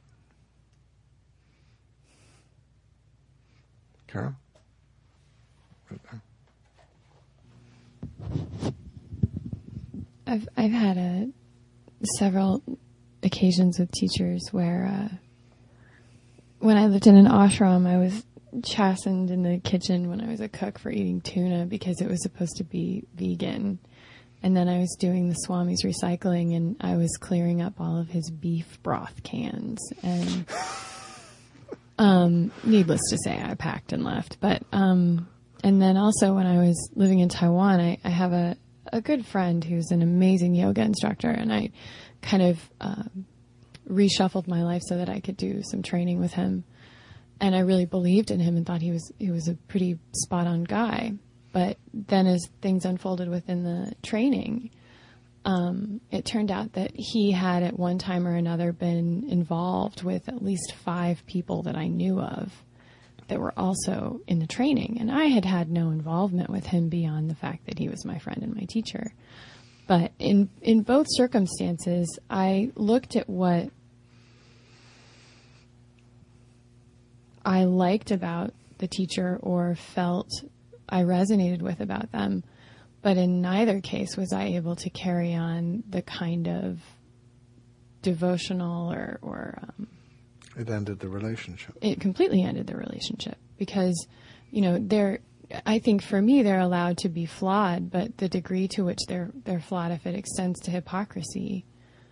Kara? Right there.
I've had several occasions with teachers where when I lived in an ashram, I was chastened in the kitchen when I was a cook for eating tuna because it was supposed to be vegan. And then I was doing the Swami's recycling, and I was clearing up all of his beef broth cans. And needless to say, I packed and left. But and then also when I was living in Taiwan, I have a good friend who's an amazing yoga instructor, and I kind of reshuffled my life so that I could do some training with him. And I really believed in him and thought he was a pretty spot-on guy. But then as things unfolded within the training, it turned out that he had at one time or another been involved with at least 5 people that I knew of that were also in the training. And I had no involvement with him beyond the fact that he was my friend and my teacher. But in both circumstances, I looked at what I liked about the teacher or felt I resonated with about them, but in neither case was I able to carry on the kind of devotional or
it ended the relationship.
It completely ended the relationship because, I think for me they're allowed to be flawed, but the degree to which they're flawed, if it extends to hypocrisy,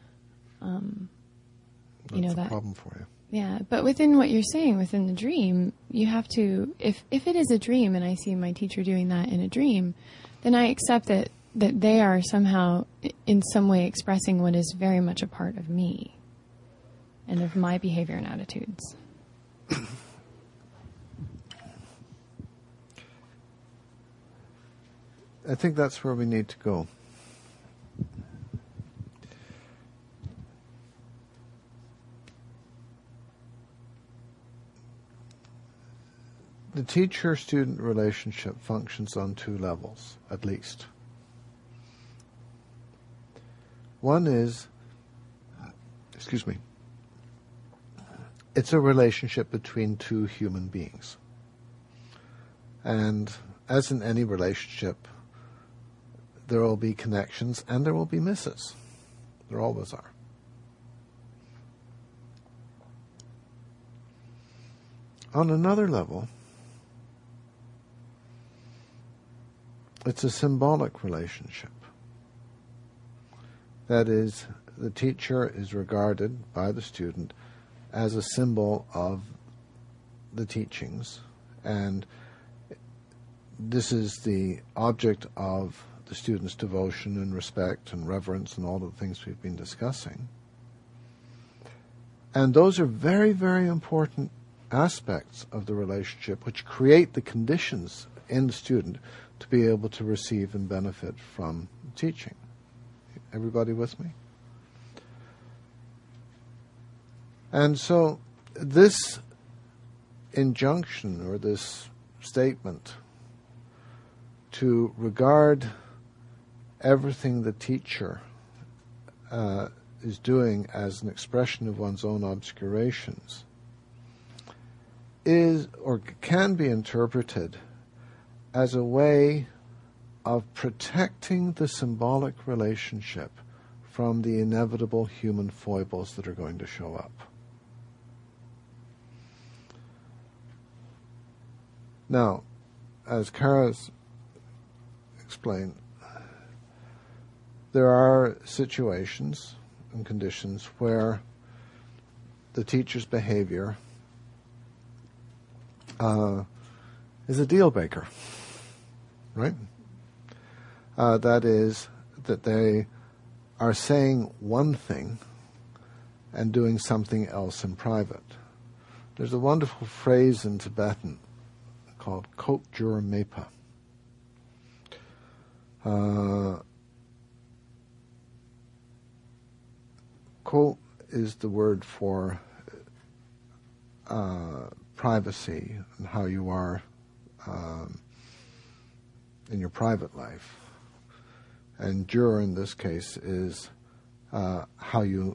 that's a problem for you.
Yeah, but within what you're saying, within the dream, you have to, if it is a dream and I see my teacher doing that in a dream, then I accept that they are somehow in some way expressing what is very much a part of me and of my behavior and attitudes.
I think that's where we need to go. The teacher-student relationship functions on 2 levels, at least. One is, it's a relationship between 2 human beings. And as in any relationship, there will be connections and there will be misses. There always are. On another level, it's a symbolic relationship. That is, the teacher is regarded by the student as a symbol of the teachings, and this is the object of the student's devotion and respect and reverence and all of the things we've been discussing. And those are very, very important aspects of the relationship which create the conditions in the student to be able to receive and benefit from teaching. Everybody with me? And so this injunction or this statement to regard everything the teacher is doing as an expression of one's own obscurations is or can be interpreted as a way of protecting the symbolic relationship from the inevitable human foibles that are going to show up. Now, as Kara's explained, there are situations and conditions where the teacher's behavior is a deal breaker, right? That is, that they are saying one thing and doing something else in private. There's a wonderful phrase in Tibetan called Kok Jur Mepa. Ko is the word for privacy and how you are in your private life. And jur in this case is how you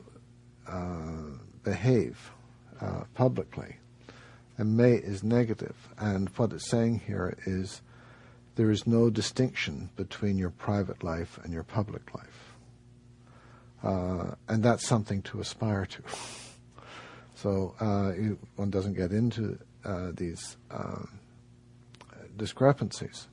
behave publicly. And me is negative. And what it's saying here is there is no distinction between your private life and your public life. And that's something to aspire to. So one doesn't get into these discrepancies.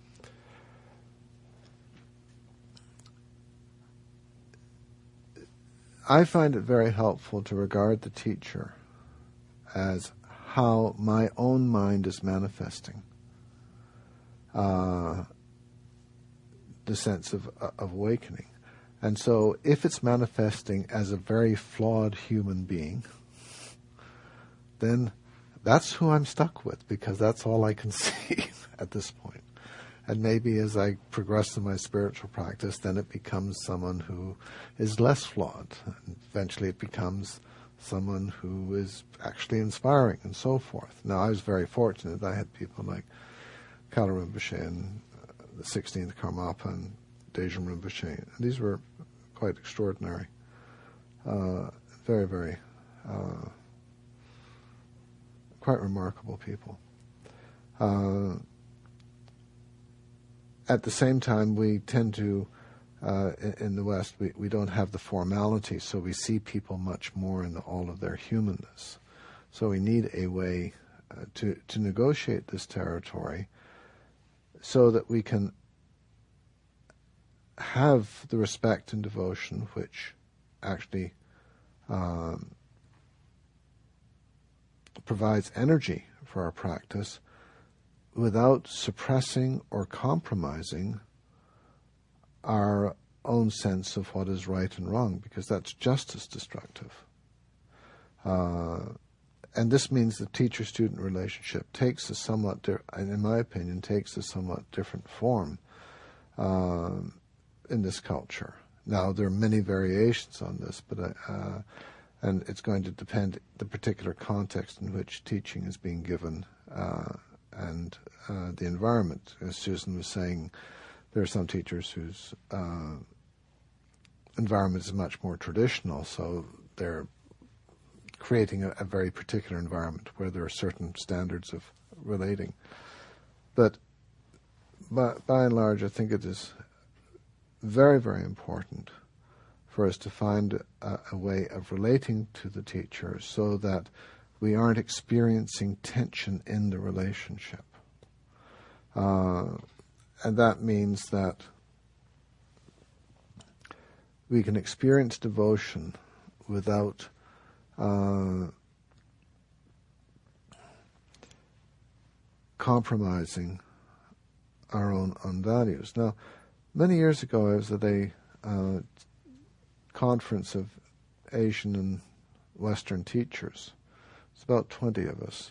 I find it very helpful to regard the teacher as how my own mind is manifesting the sense of awakening. And so if it's manifesting as a very flawed human being, then that's who I'm stuck with, because that's all I can see at this point. And maybe as I progress in my spiritual practice, then it becomes someone who is less flawed. And eventually it becomes someone who is actually inspiring and so forth. Now, I was very fortunate. I had people like Kala Rinpoche and the 16th Karmapa and Dejang Rinpoche. And these were quite extraordinary. Very, very quite remarkable people. At the same time, we tend to, in the West, we don't have the formality, so we see people much more in all of their humanness. So we need a way to negotiate this territory so that we can have the respect and devotion which actually provides energy for our practice without suppressing or compromising our own sense of what is right and wrong, because that's just as destructive. And this means the teacher-student relationship takes a somewhat, in my opinion, takes a somewhat different form in this culture. Now, there are many variations on this, but and it's going to depend the particular context in which teaching is being given and the environment. As Susan was saying, there are some teachers whose environment is much more traditional, so they're creating a very particular environment where there are certain standards of relating. But by and large, I think it is very, very important for us to find a way of relating to the teacher so that we aren't experiencing tension in the relationship. And that means that we can experience devotion without compromising our own values. Now, many years ago I was at a conference of Asian and Western teachers. It's about 20 of us.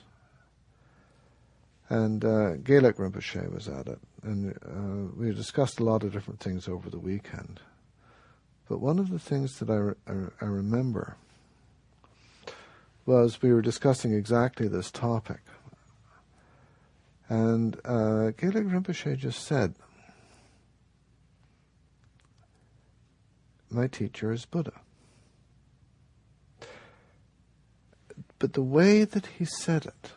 And Gelek Rinpoche was at it. And we discussed a lot of different things over the weekend. But one of the things that I remember was we were discussing exactly this topic. And Gelek Rinpoche just said, my teacher is Buddha. But the way that he said it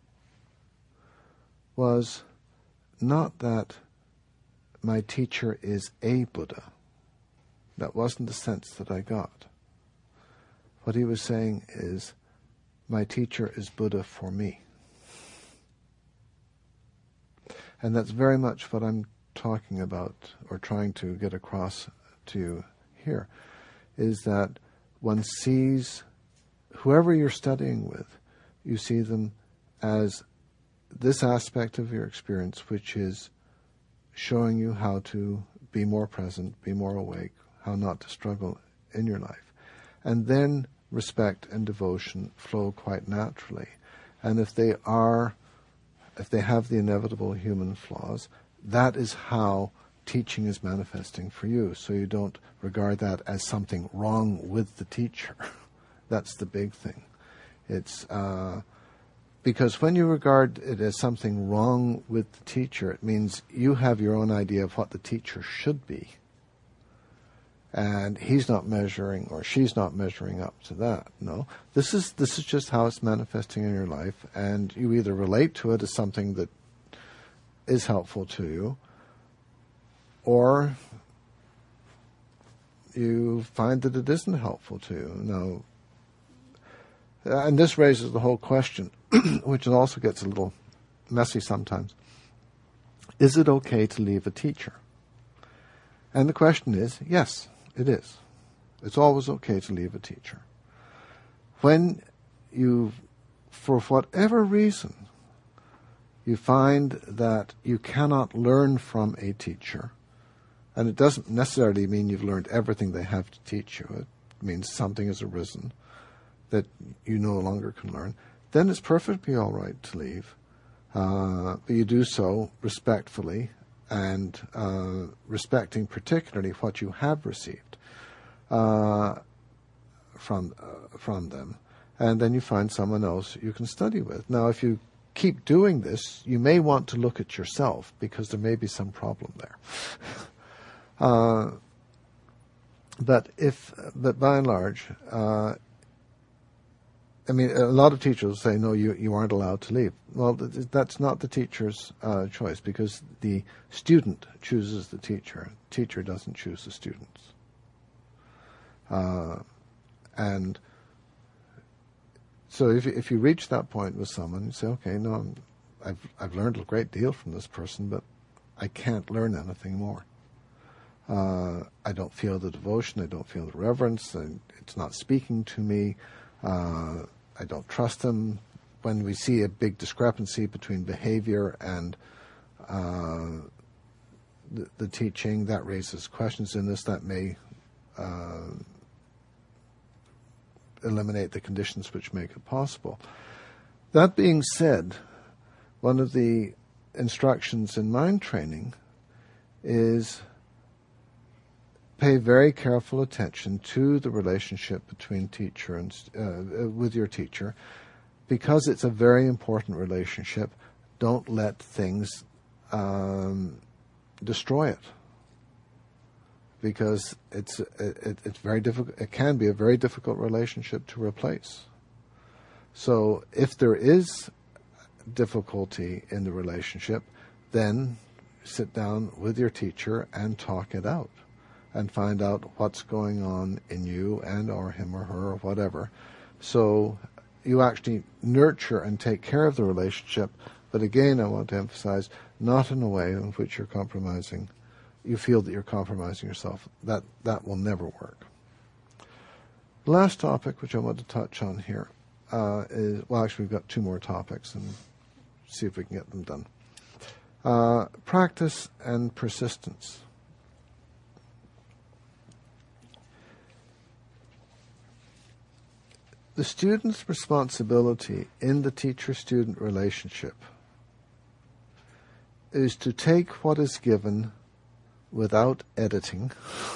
was not that my teacher is a Buddha, That wasn't the sense that I got. What he was saying is, my teacher is Buddha for me. And that's very much what I'm talking about, or trying to get across to you here, is that one sees whoever you're studying with, you see them as this aspect of your experience, which is showing you how to be more present, be more awake, how not to struggle in your life. And then respect and devotion flow quite naturally. And if they have the inevitable human flaws, that is how teaching is manifesting for you. So you don't regard that as something wrong with the teacher. That's the big thing. It's because when you regard it as something wrong with the teacher, it means you have your own idea of what the teacher should be. And he's not measuring, or she's not measuring up to that. No, this is just how it's manifesting in your life, and you either relate to it as something that is helpful to you, or you find that it isn't helpful to you. Now, and this raises the whole question, which also gets a little messy sometimes. Is it okay to leave a teacher? And the question is, yes, it is. It's always okay to leave a teacher. When you, for whatever reason, you find that you cannot learn from a teacher, and it doesn't necessarily mean you've learned everything they have to teach you. It means something has arisen that you no longer can learn. Then it's perfectly all right to leave. But you do so respectfully and respecting particularly what you have received from them. And then you find someone else you can study with. Now, if you keep doing this, you may want to look at yourself, because there may be some problem there. But by and large, I mean, a lot of teachers will say, no, you aren't allowed to leave. Well, that's not the teacher's choice, because the student chooses the teacher. The teacher doesn't choose the students. And so if you reach that point with someone, you say, okay, no, I've learned a great deal from this person, but I can't learn anything more. I don't feel the devotion, I don't feel the reverence, and it's not speaking to me. I don't trust him. When we see a big discrepancy between behavior and the teaching, that raises questions in this that may eliminate the conditions which make it possible. That being said, one of the instructions in mind training is pay very careful attention to the relationship between teacher and with your teacher, because it's a very important relationship. Don't let things destroy it, because it's very difficult. It can be a very difficult relationship to replace. So if there is difficulty in the relationship, then sit down with your teacher and talk it out, and find out what's going on in you and or him or her or whatever. So you actually nurture and take care of the relationship. But again, I want to emphasize, not in a way in which you're compromising. You feel that you're compromising yourself. That will never work. The last topic which I want to touch on here is, well, actually we've got two more topics, and see if we can get them done. Practice and persistence. The student's responsibility in the teacher-student relationship is to take what is given without editing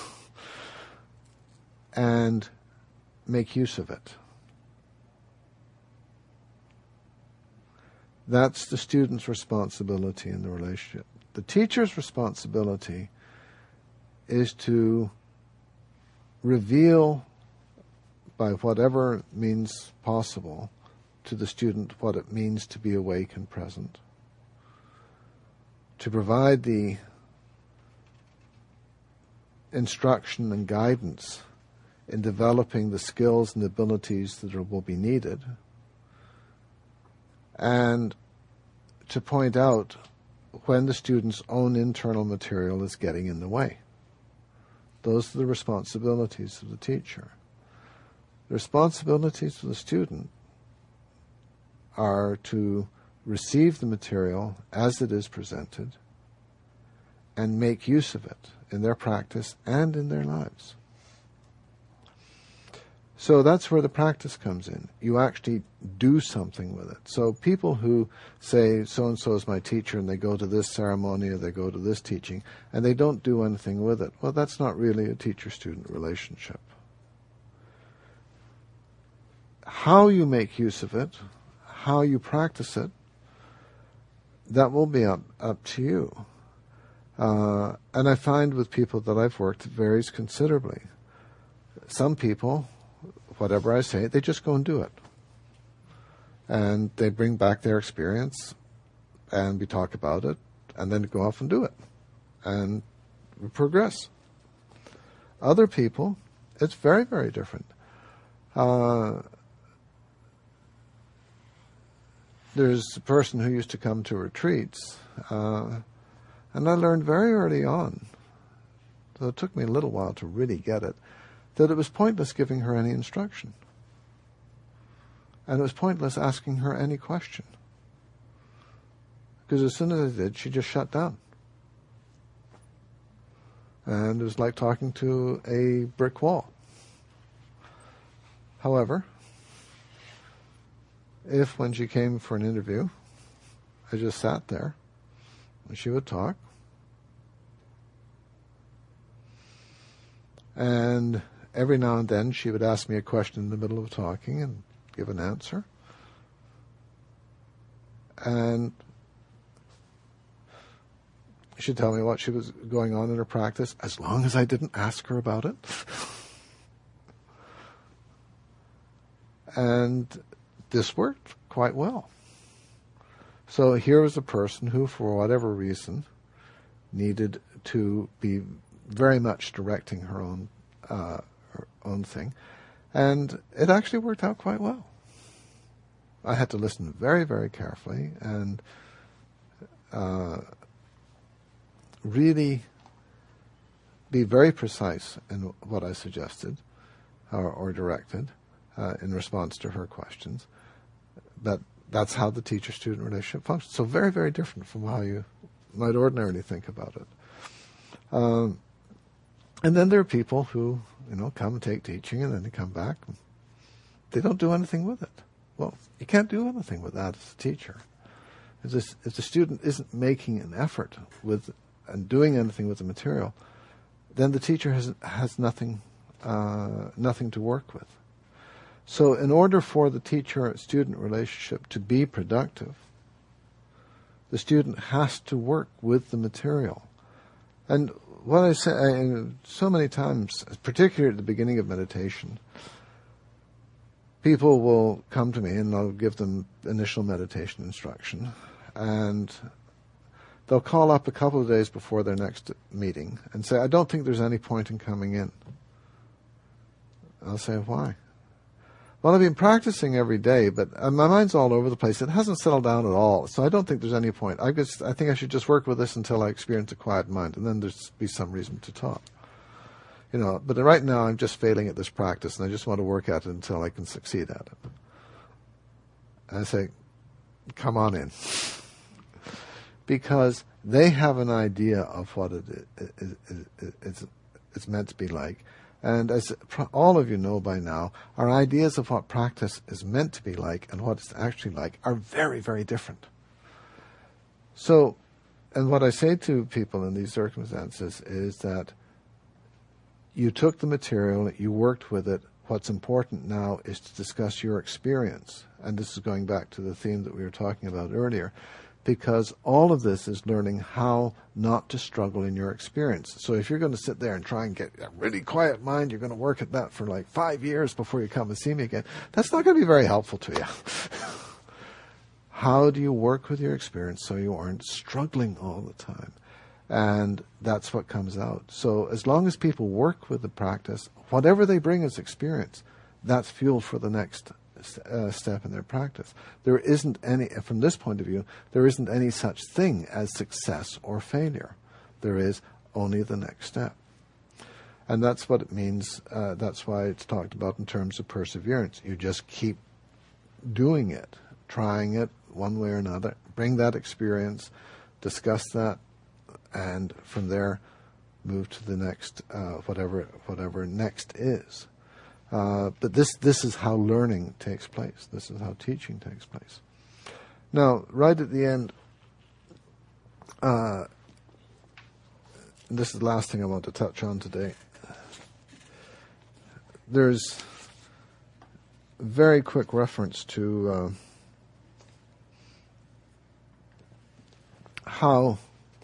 and make use of it. That's the student's responsibility in the relationship. The teacher's responsibility is to reveal, by whatever means possible, to the student what it means to be awake and present, to provide the instruction and guidance in developing the skills and abilities that will be needed, and to point out when the student's own internal material is getting in the way. Those are the responsibilities of the teacher. The responsibilities of the student are to receive the material as it is presented and make use of it in their practice and in their lives. So that's where the practice comes in. You actually do something with it. So people who say, so-and-so is my teacher, and they go to this ceremony or they go to this teaching, and they don't do anything with it, well, that's not really a teacher-student relationship. How you make use of it, how you practice it, that will be up to you. And I find with people that I've worked, it varies considerably. Some people, whatever I say, they just go and do it. And they bring back their experience, and we talk about it, and then go off and do it. And we progress. Other people, it's very, very different. There's a person who used to come to retreats, and I learned very early on, so it took me a little while to really get it, that it was pointless giving her any instruction. And it was pointless asking her any question. Because as soon as I did, she just shut down. And it was like talking to a brick wall. However, if when she came for an interview, I just sat there, and she would talk, and every now and then she would ask me a question in the middle of talking and give an answer. And she'd tell me what she was going on in her practice, as long as I didn't ask her about it. And this worked quite well. So here was a person who, for whatever reason, needed to be very much directing her own thing, and it actually worked out quite well. I had to listen very, very carefully and really be very precise in what I suggested or directed in response to her questions. But that's how the teacher-student relationship functions. So very, very different from how you might ordinarily think about it. And then there are people who, come and take teaching, and then they come back. They don't do anything with it. Well, you can't do anything with that as a teacher. If the student isn't making an effort with and doing anything with the material, then the teacher has nothing to work with. So in order for the teacher-student relationship to be productive, the student has to work with the material. And what I say so many times, particularly at the beginning of meditation, people will come to me and I'll give them initial meditation instruction, and they'll call up a couple of days before their next meeting and say, I don't think there's any point in coming in. I'll say, why? Well, I've been practicing every day, but my mind's all over the place. It hasn't settled down at all, so I don't think there's any point. I think I should just work with this until I experience a quiet mind, and then there's be some reason to talk. But right now I'm just failing at this practice, and I just want to work at it until I can succeed at it. And I say, come on in. Because they have an idea of what it's meant to be like. And as all of you know by now, our ideas of what practice is meant to be like and what it's actually like are very, very different. So, and what I say to people in these circumstances is that you took the material, you worked with it. What's important now is to discuss your experience. And this is going back to the theme that we were talking about earlier, because all of this is learning how not to struggle in your experience. So if you're going to sit there and try and get a really quiet mind, you're going to work at that for like 5 years before you come and see me again, that's not going to be very helpful to you. How do you work with your experience so you aren't struggling all the time? And that's what comes out. So as long as people work with the practice, whatever they bring as experience, that's fuel for the next step in their practice. There isn't any, from this point of view, there isn't any such thing as success or failure. There is only the next step. And that's what it means. That's why it's talked about in terms of perseverance. You just keep doing it, trying it one way or another, bring that experience, discuss that, and from there move to the next, whatever next is. But this is how learning takes place. This is how teaching takes place. Now, right at the end, and this is the last thing I want to touch on today. There's a very quick reference to how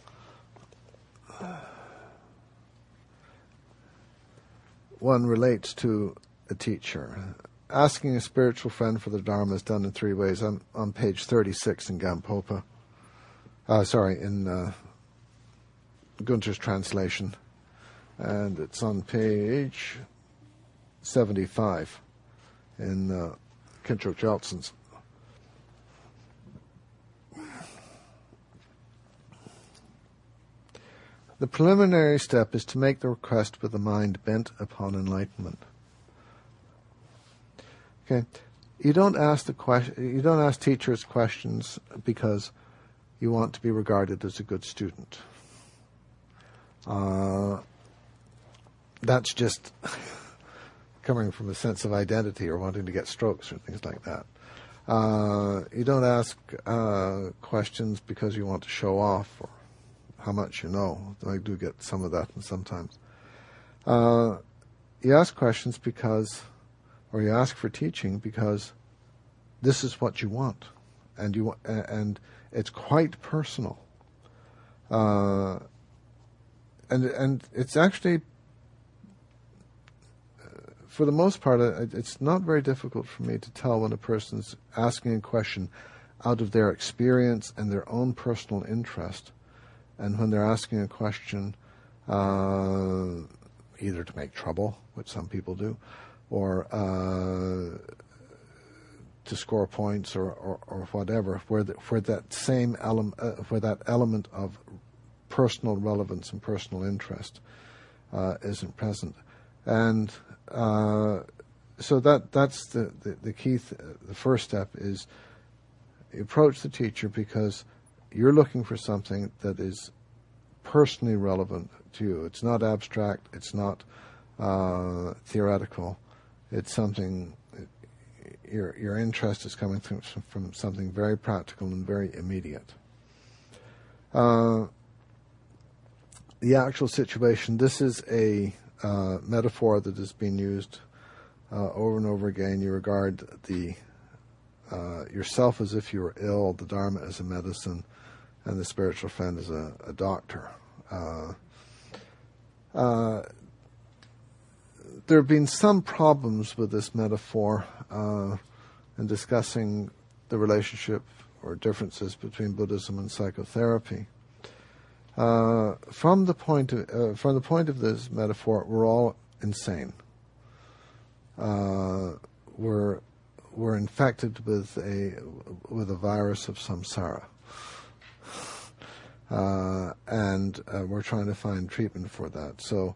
one relates to a teacher. Asking a spiritual friend for the Dharma is done in three ways. I'm on page 36 in Gampopa. In Gunther's translation. And it's on page 75 in Kintrok Jeltsen's. The preliminary step is to make the request with the mind bent upon enlightenment. Okay, you don't ask teachers questions because you want to be regarded as a good student. That's just coming from a sense of identity or wanting to get strokes or things like that. You don't ask questions because you want to show off or how much you know. I do get some of that sometimes. You ask questions or you ask for teaching because this is what you want, and it's quite personal. And it's actually, for the most part, it's not very difficult for me to tell when a person's asking a question out of their experience and their own personal interest, and when they're asking a question either to make trouble, which some people do, or to score points or whatever, where that element of personal relevance and personal interest isn't present. And so that's the key. The first step is you approach the teacher because you're looking for something that is personally relevant to you. It's not abstract. It's not theoretical. It's something. Your interest is coming from something very practical and very immediate. The actual situation. This is a metaphor that has been used over and over again. You regard yourself as if you were ill, the Dharma as a medicine, and the spiritual friend as a doctor. There have been some problems with this metaphor in discussing the relationship or differences between Buddhism and psychotherapy. From the point of this metaphor, we're all insane. We're infected with a virus of samsara, and we're trying to find treatment for that. So.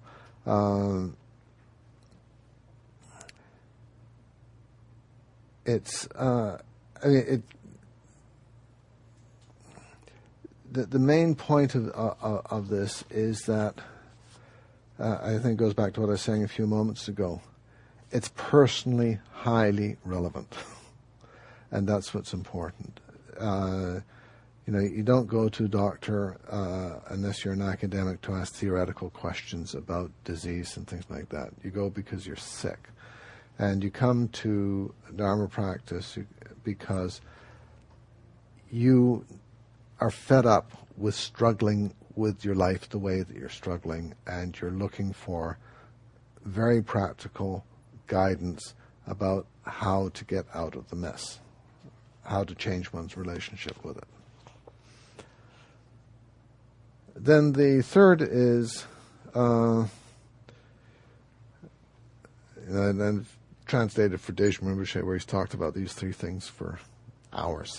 The main point of this is that I think it goes back to what I was saying a few moments ago. It's personally highly relevant, and that's what's important. You don't go to a doctor unless you're an academic to ask theoretical questions about disease and things like that. You go because you're sick. And you come to Dharma practice because you are fed up with struggling with your life the way that you're struggling, and you're looking for very practical guidance about how to get out of the mess, how to change one's relationship with it. Then the third is, and translated for Dej Rinpoche, where he's talked about these three things for hours.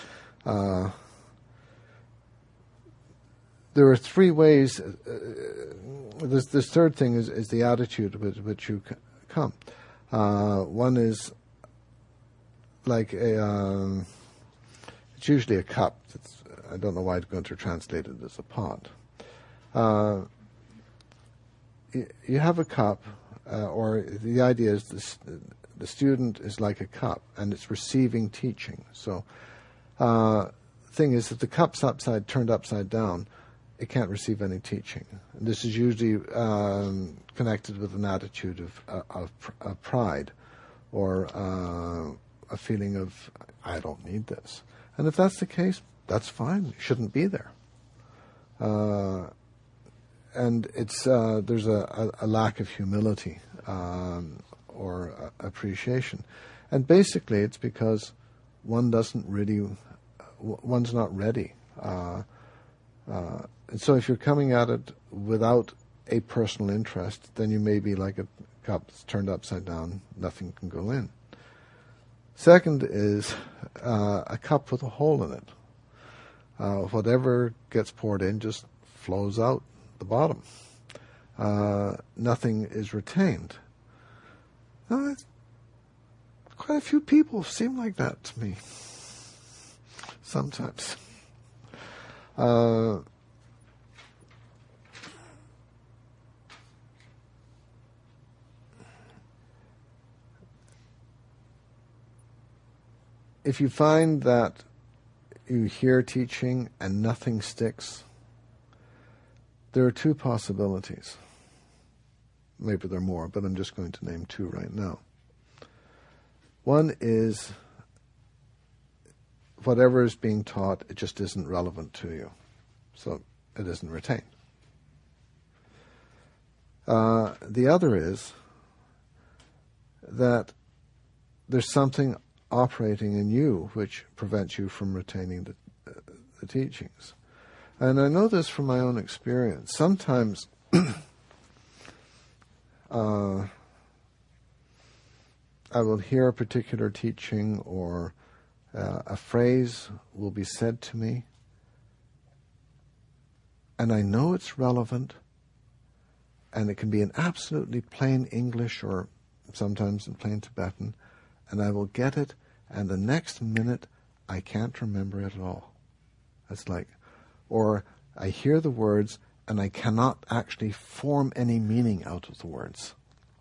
There are three ways. This third thing is the attitude with which you come. One is like it's usually a cup. I don't know why I'm going to translate it as a pot. You have a cup, or the idea is the student is like a cup, and it's receiving teaching. So, thing is, if the cup's turned upside down, it can't receive any teaching. And this is usually connected with an attitude of pride, or a feeling of I don't need this. And if that's the case, that's fine. It shouldn't be there. And it's there's a lack of humility or appreciation, and basically it's because one's not ready. And so if you're coming at it without a personal interest, then you may be like a cup that's turned upside down, nothing can go in. Second is a cup with a hole in it. Whatever gets poured in just flows out the bottom. Nothing is retained. Quite a few people seem like that to me sometimes. If you find that you hear teaching and nothing sticks, there are two possibilities. Maybe there are more, but I'm just going to name two right now. One is whatever is being taught, it just isn't relevant to you, so it isn't retained. The other is that there's something operating in you which prevents you from retaining the teachings. And I know this from my own experience. Sometimes I will hear a particular teaching, or a phrase will be said to me, and I know it's relevant, and it can be in absolutely plain English or sometimes in plain Tibetan, and I will get it, and the next minute I can't remember it at all. It's like, or I hear the words and I cannot actually form any meaning out of the words.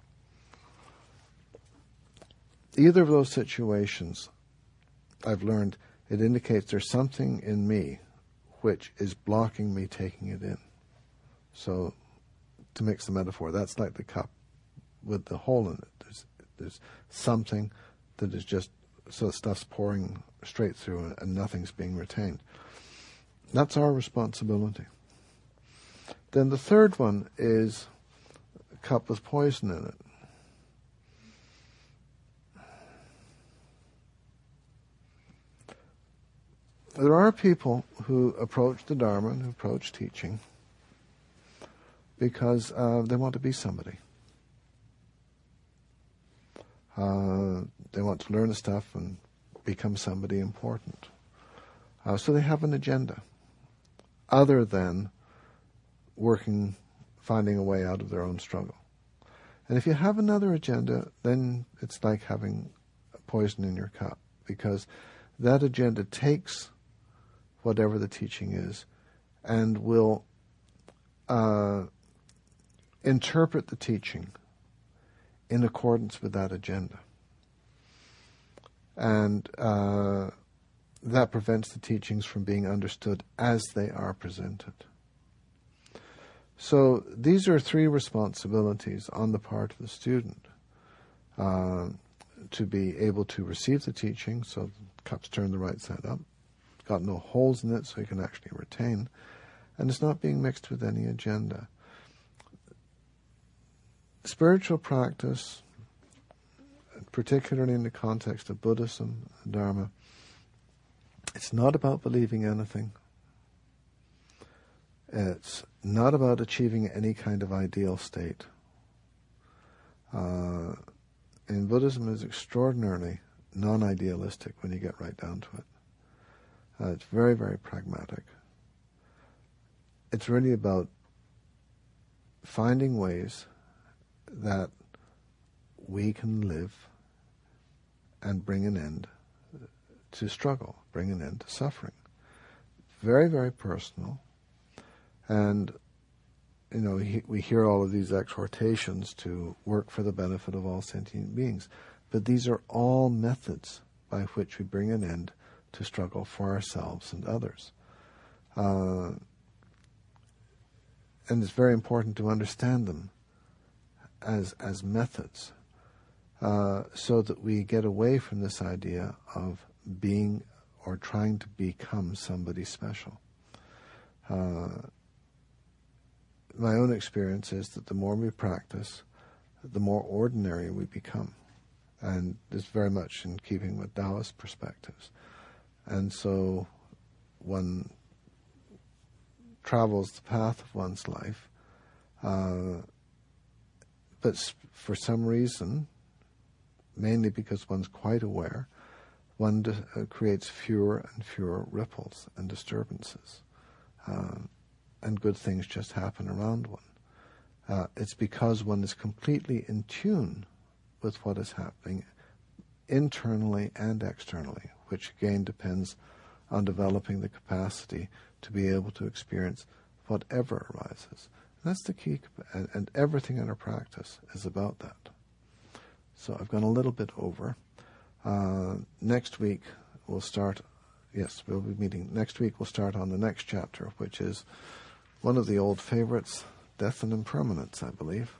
Either of those situations, I've learned, it indicates there's something in me which is blocking me taking it in. So, to mix the metaphor, that's like the cup with the hole in it. There's something that is just, so stuff's pouring straight through and nothing's being retained. That's our responsibility. Then the third one is a cup with poison in it. There are people who approach the Dharma and who approach teaching because they want to be somebody. They want to learn the stuff and become somebody important. So they have an agenda other than finding a way out of their own struggle. And if you have another agenda, then it's like having poison in your cup, because that agenda takes whatever the teaching is and will interpret the teaching in accordance with that agenda. And that prevents the teachings from being understood as they are presented. So these are three responsibilities on the part of the student. To be able to receive the teaching, so the cup's turned the right side up, it's got no holes in it so you can actually retain, and it's not being mixed with any agenda. Spiritual practice, particularly in the context of Buddhism and Dharma, it's not about believing anything. It's not about achieving any kind of ideal state. In Buddhism, it's extraordinarily non-idealistic when you get right down to it. It's very, very pragmatic. It's really about finding ways that we can live and bring an end to struggle, bring an end to suffering. Very, very personal. And, we hear all of these exhortations to work for the benefit of all sentient beings. But these are all methods by which we bring an end to struggle for ourselves and others. And it's very important to understand them as methods, so that we get away from this idea of being or trying to become somebody special. My own experience is that the more we practice, the more ordinary we become. And it's very much in keeping with Taoist perspectives. And so one travels the path of one's life, but for some reason, mainly because one's quite aware, one creates fewer and fewer ripples and disturbances. And good things just happen around one. It's because one is completely in tune with what is happening internally and externally, which again depends on developing the capacity to be able to experience whatever arises. And that's the key, and everything in our practice is about that. So I've gone a little bit over. Next week we'll start, we'll be meeting. Next week we'll start on the next chapter, which is one of the old favorites, Death and Impermanence, I believe.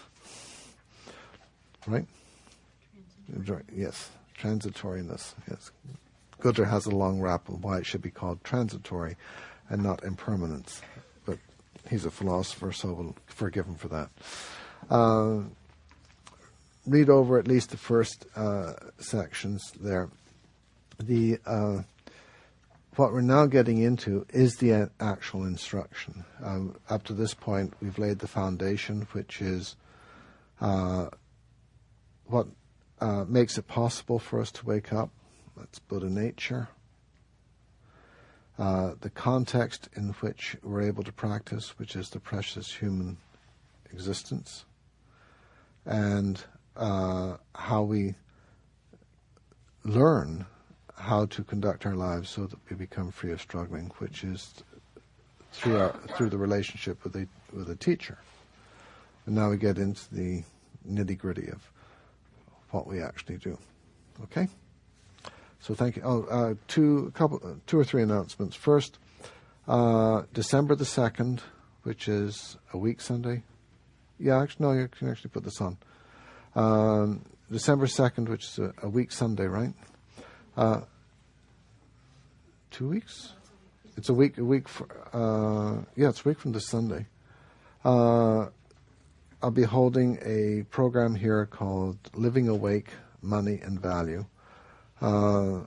Right? Yes, transitoriness. Yes. Gudra has a long rap on why it should be called transitory and not impermanence. But he's a philosopher, so we'll forgive him for that. Read over at least the first sections there. What we're now getting into is the actual instruction. Up to this point, we've laid the foundation, which is what makes it possible for us to wake up. That's Buddha nature. The context in which we're able to practice, which is the precious human existence. And how we learn how to conduct our lives so that we become free of struggling, which is through the relationship with a teacher. And now we get into the nitty-gritty of what we actually do. Okay? So thank you. Two or three announcements. First, December the 2nd, which is a week Sunday. Yeah, actually, no, you can actually put this on. December 2nd, which is a week Sunday, right? 2 weeks? It's a week. It's a week from this Sunday. I'll be holding a program here called Living Awake, Money and Value. And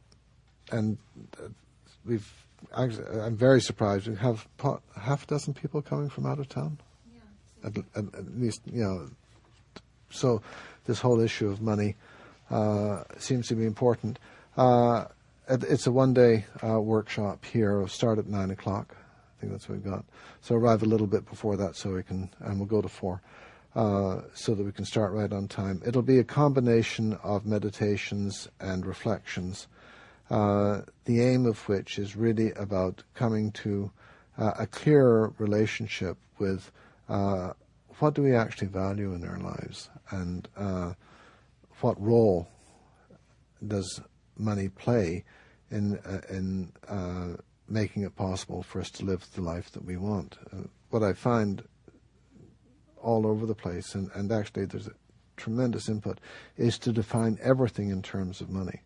I'm very surprised. We have half a dozen people coming from out of town. Yeah. At least, so this whole issue of money seems to be important. It's a one-day workshop here. It'll start at 9 o'clock. I think that's what we've got. So arrive a little bit before that and we'll go to 4, so that we can start right on time. It'll be a combination of meditations and reflections, the aim of which is really about coming to a clearer relationship with what do we actually value in our lives, and what role does money play in making it possible for us to live the life that we want. What I find all over the place, and actually there's a tremendous input, is to define everything in terms of money.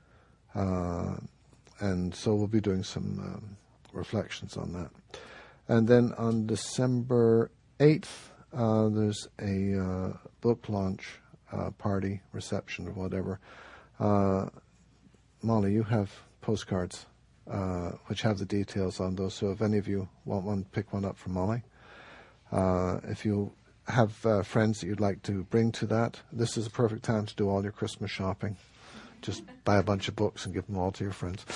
And so we'll be doing some reflections on that. And then on December 8th, there's a book launch party, reception or whatever. Molly, you have postcards. which have the details on those. So if any of you want one, pick one up from Molly. If you have friends that you'd like to bring to that, this is a perfect time to do all your Christmas shopping. Just buy a bunch of books and give them all to your friends.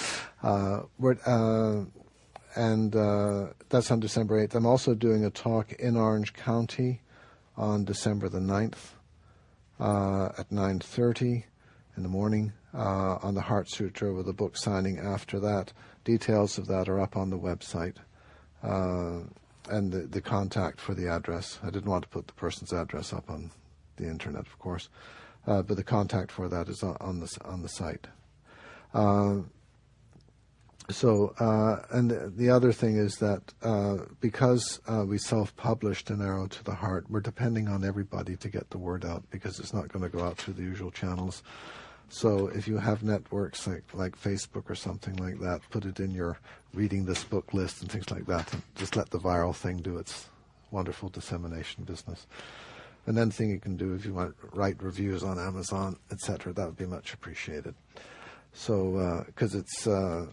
And that's on December 8th. I'm also doing a talk in Orange County on December the 9th at 9:30 in the morning on the Heart Sutra with a book signing after that. Details of that are up on the website. And the contact for the address. I didn't want to put the person's address up on the internet, of course, but the contact for that is on the site. And the other thing is that because we self-published An Arrow to the Heart, we're depending on everybody to get the word out because it's not going to go out through the usual channels. So if you have networks like Facebook or something like that, put it in your reading this book list and things like that, and just let the viral thing do its wonderful dissemination business. And anything you can do if you want to write reviews on Amazon, etc., that would be much appreciated. So because it's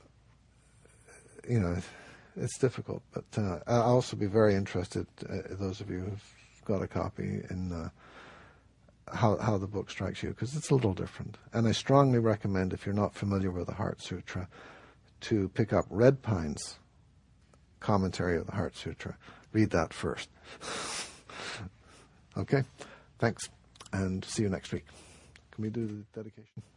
it's difficult, but I'll also be very interested, those of you who've got a copy, in how the book strikes you, because it's a little different. And I strongly recommend, if you're not familiar with the Heart Sutra, to pick up Red Pine's commentary of the Heart Sutra. Read that first. Okay? Thanks, and see you next week. Can we do the dedication?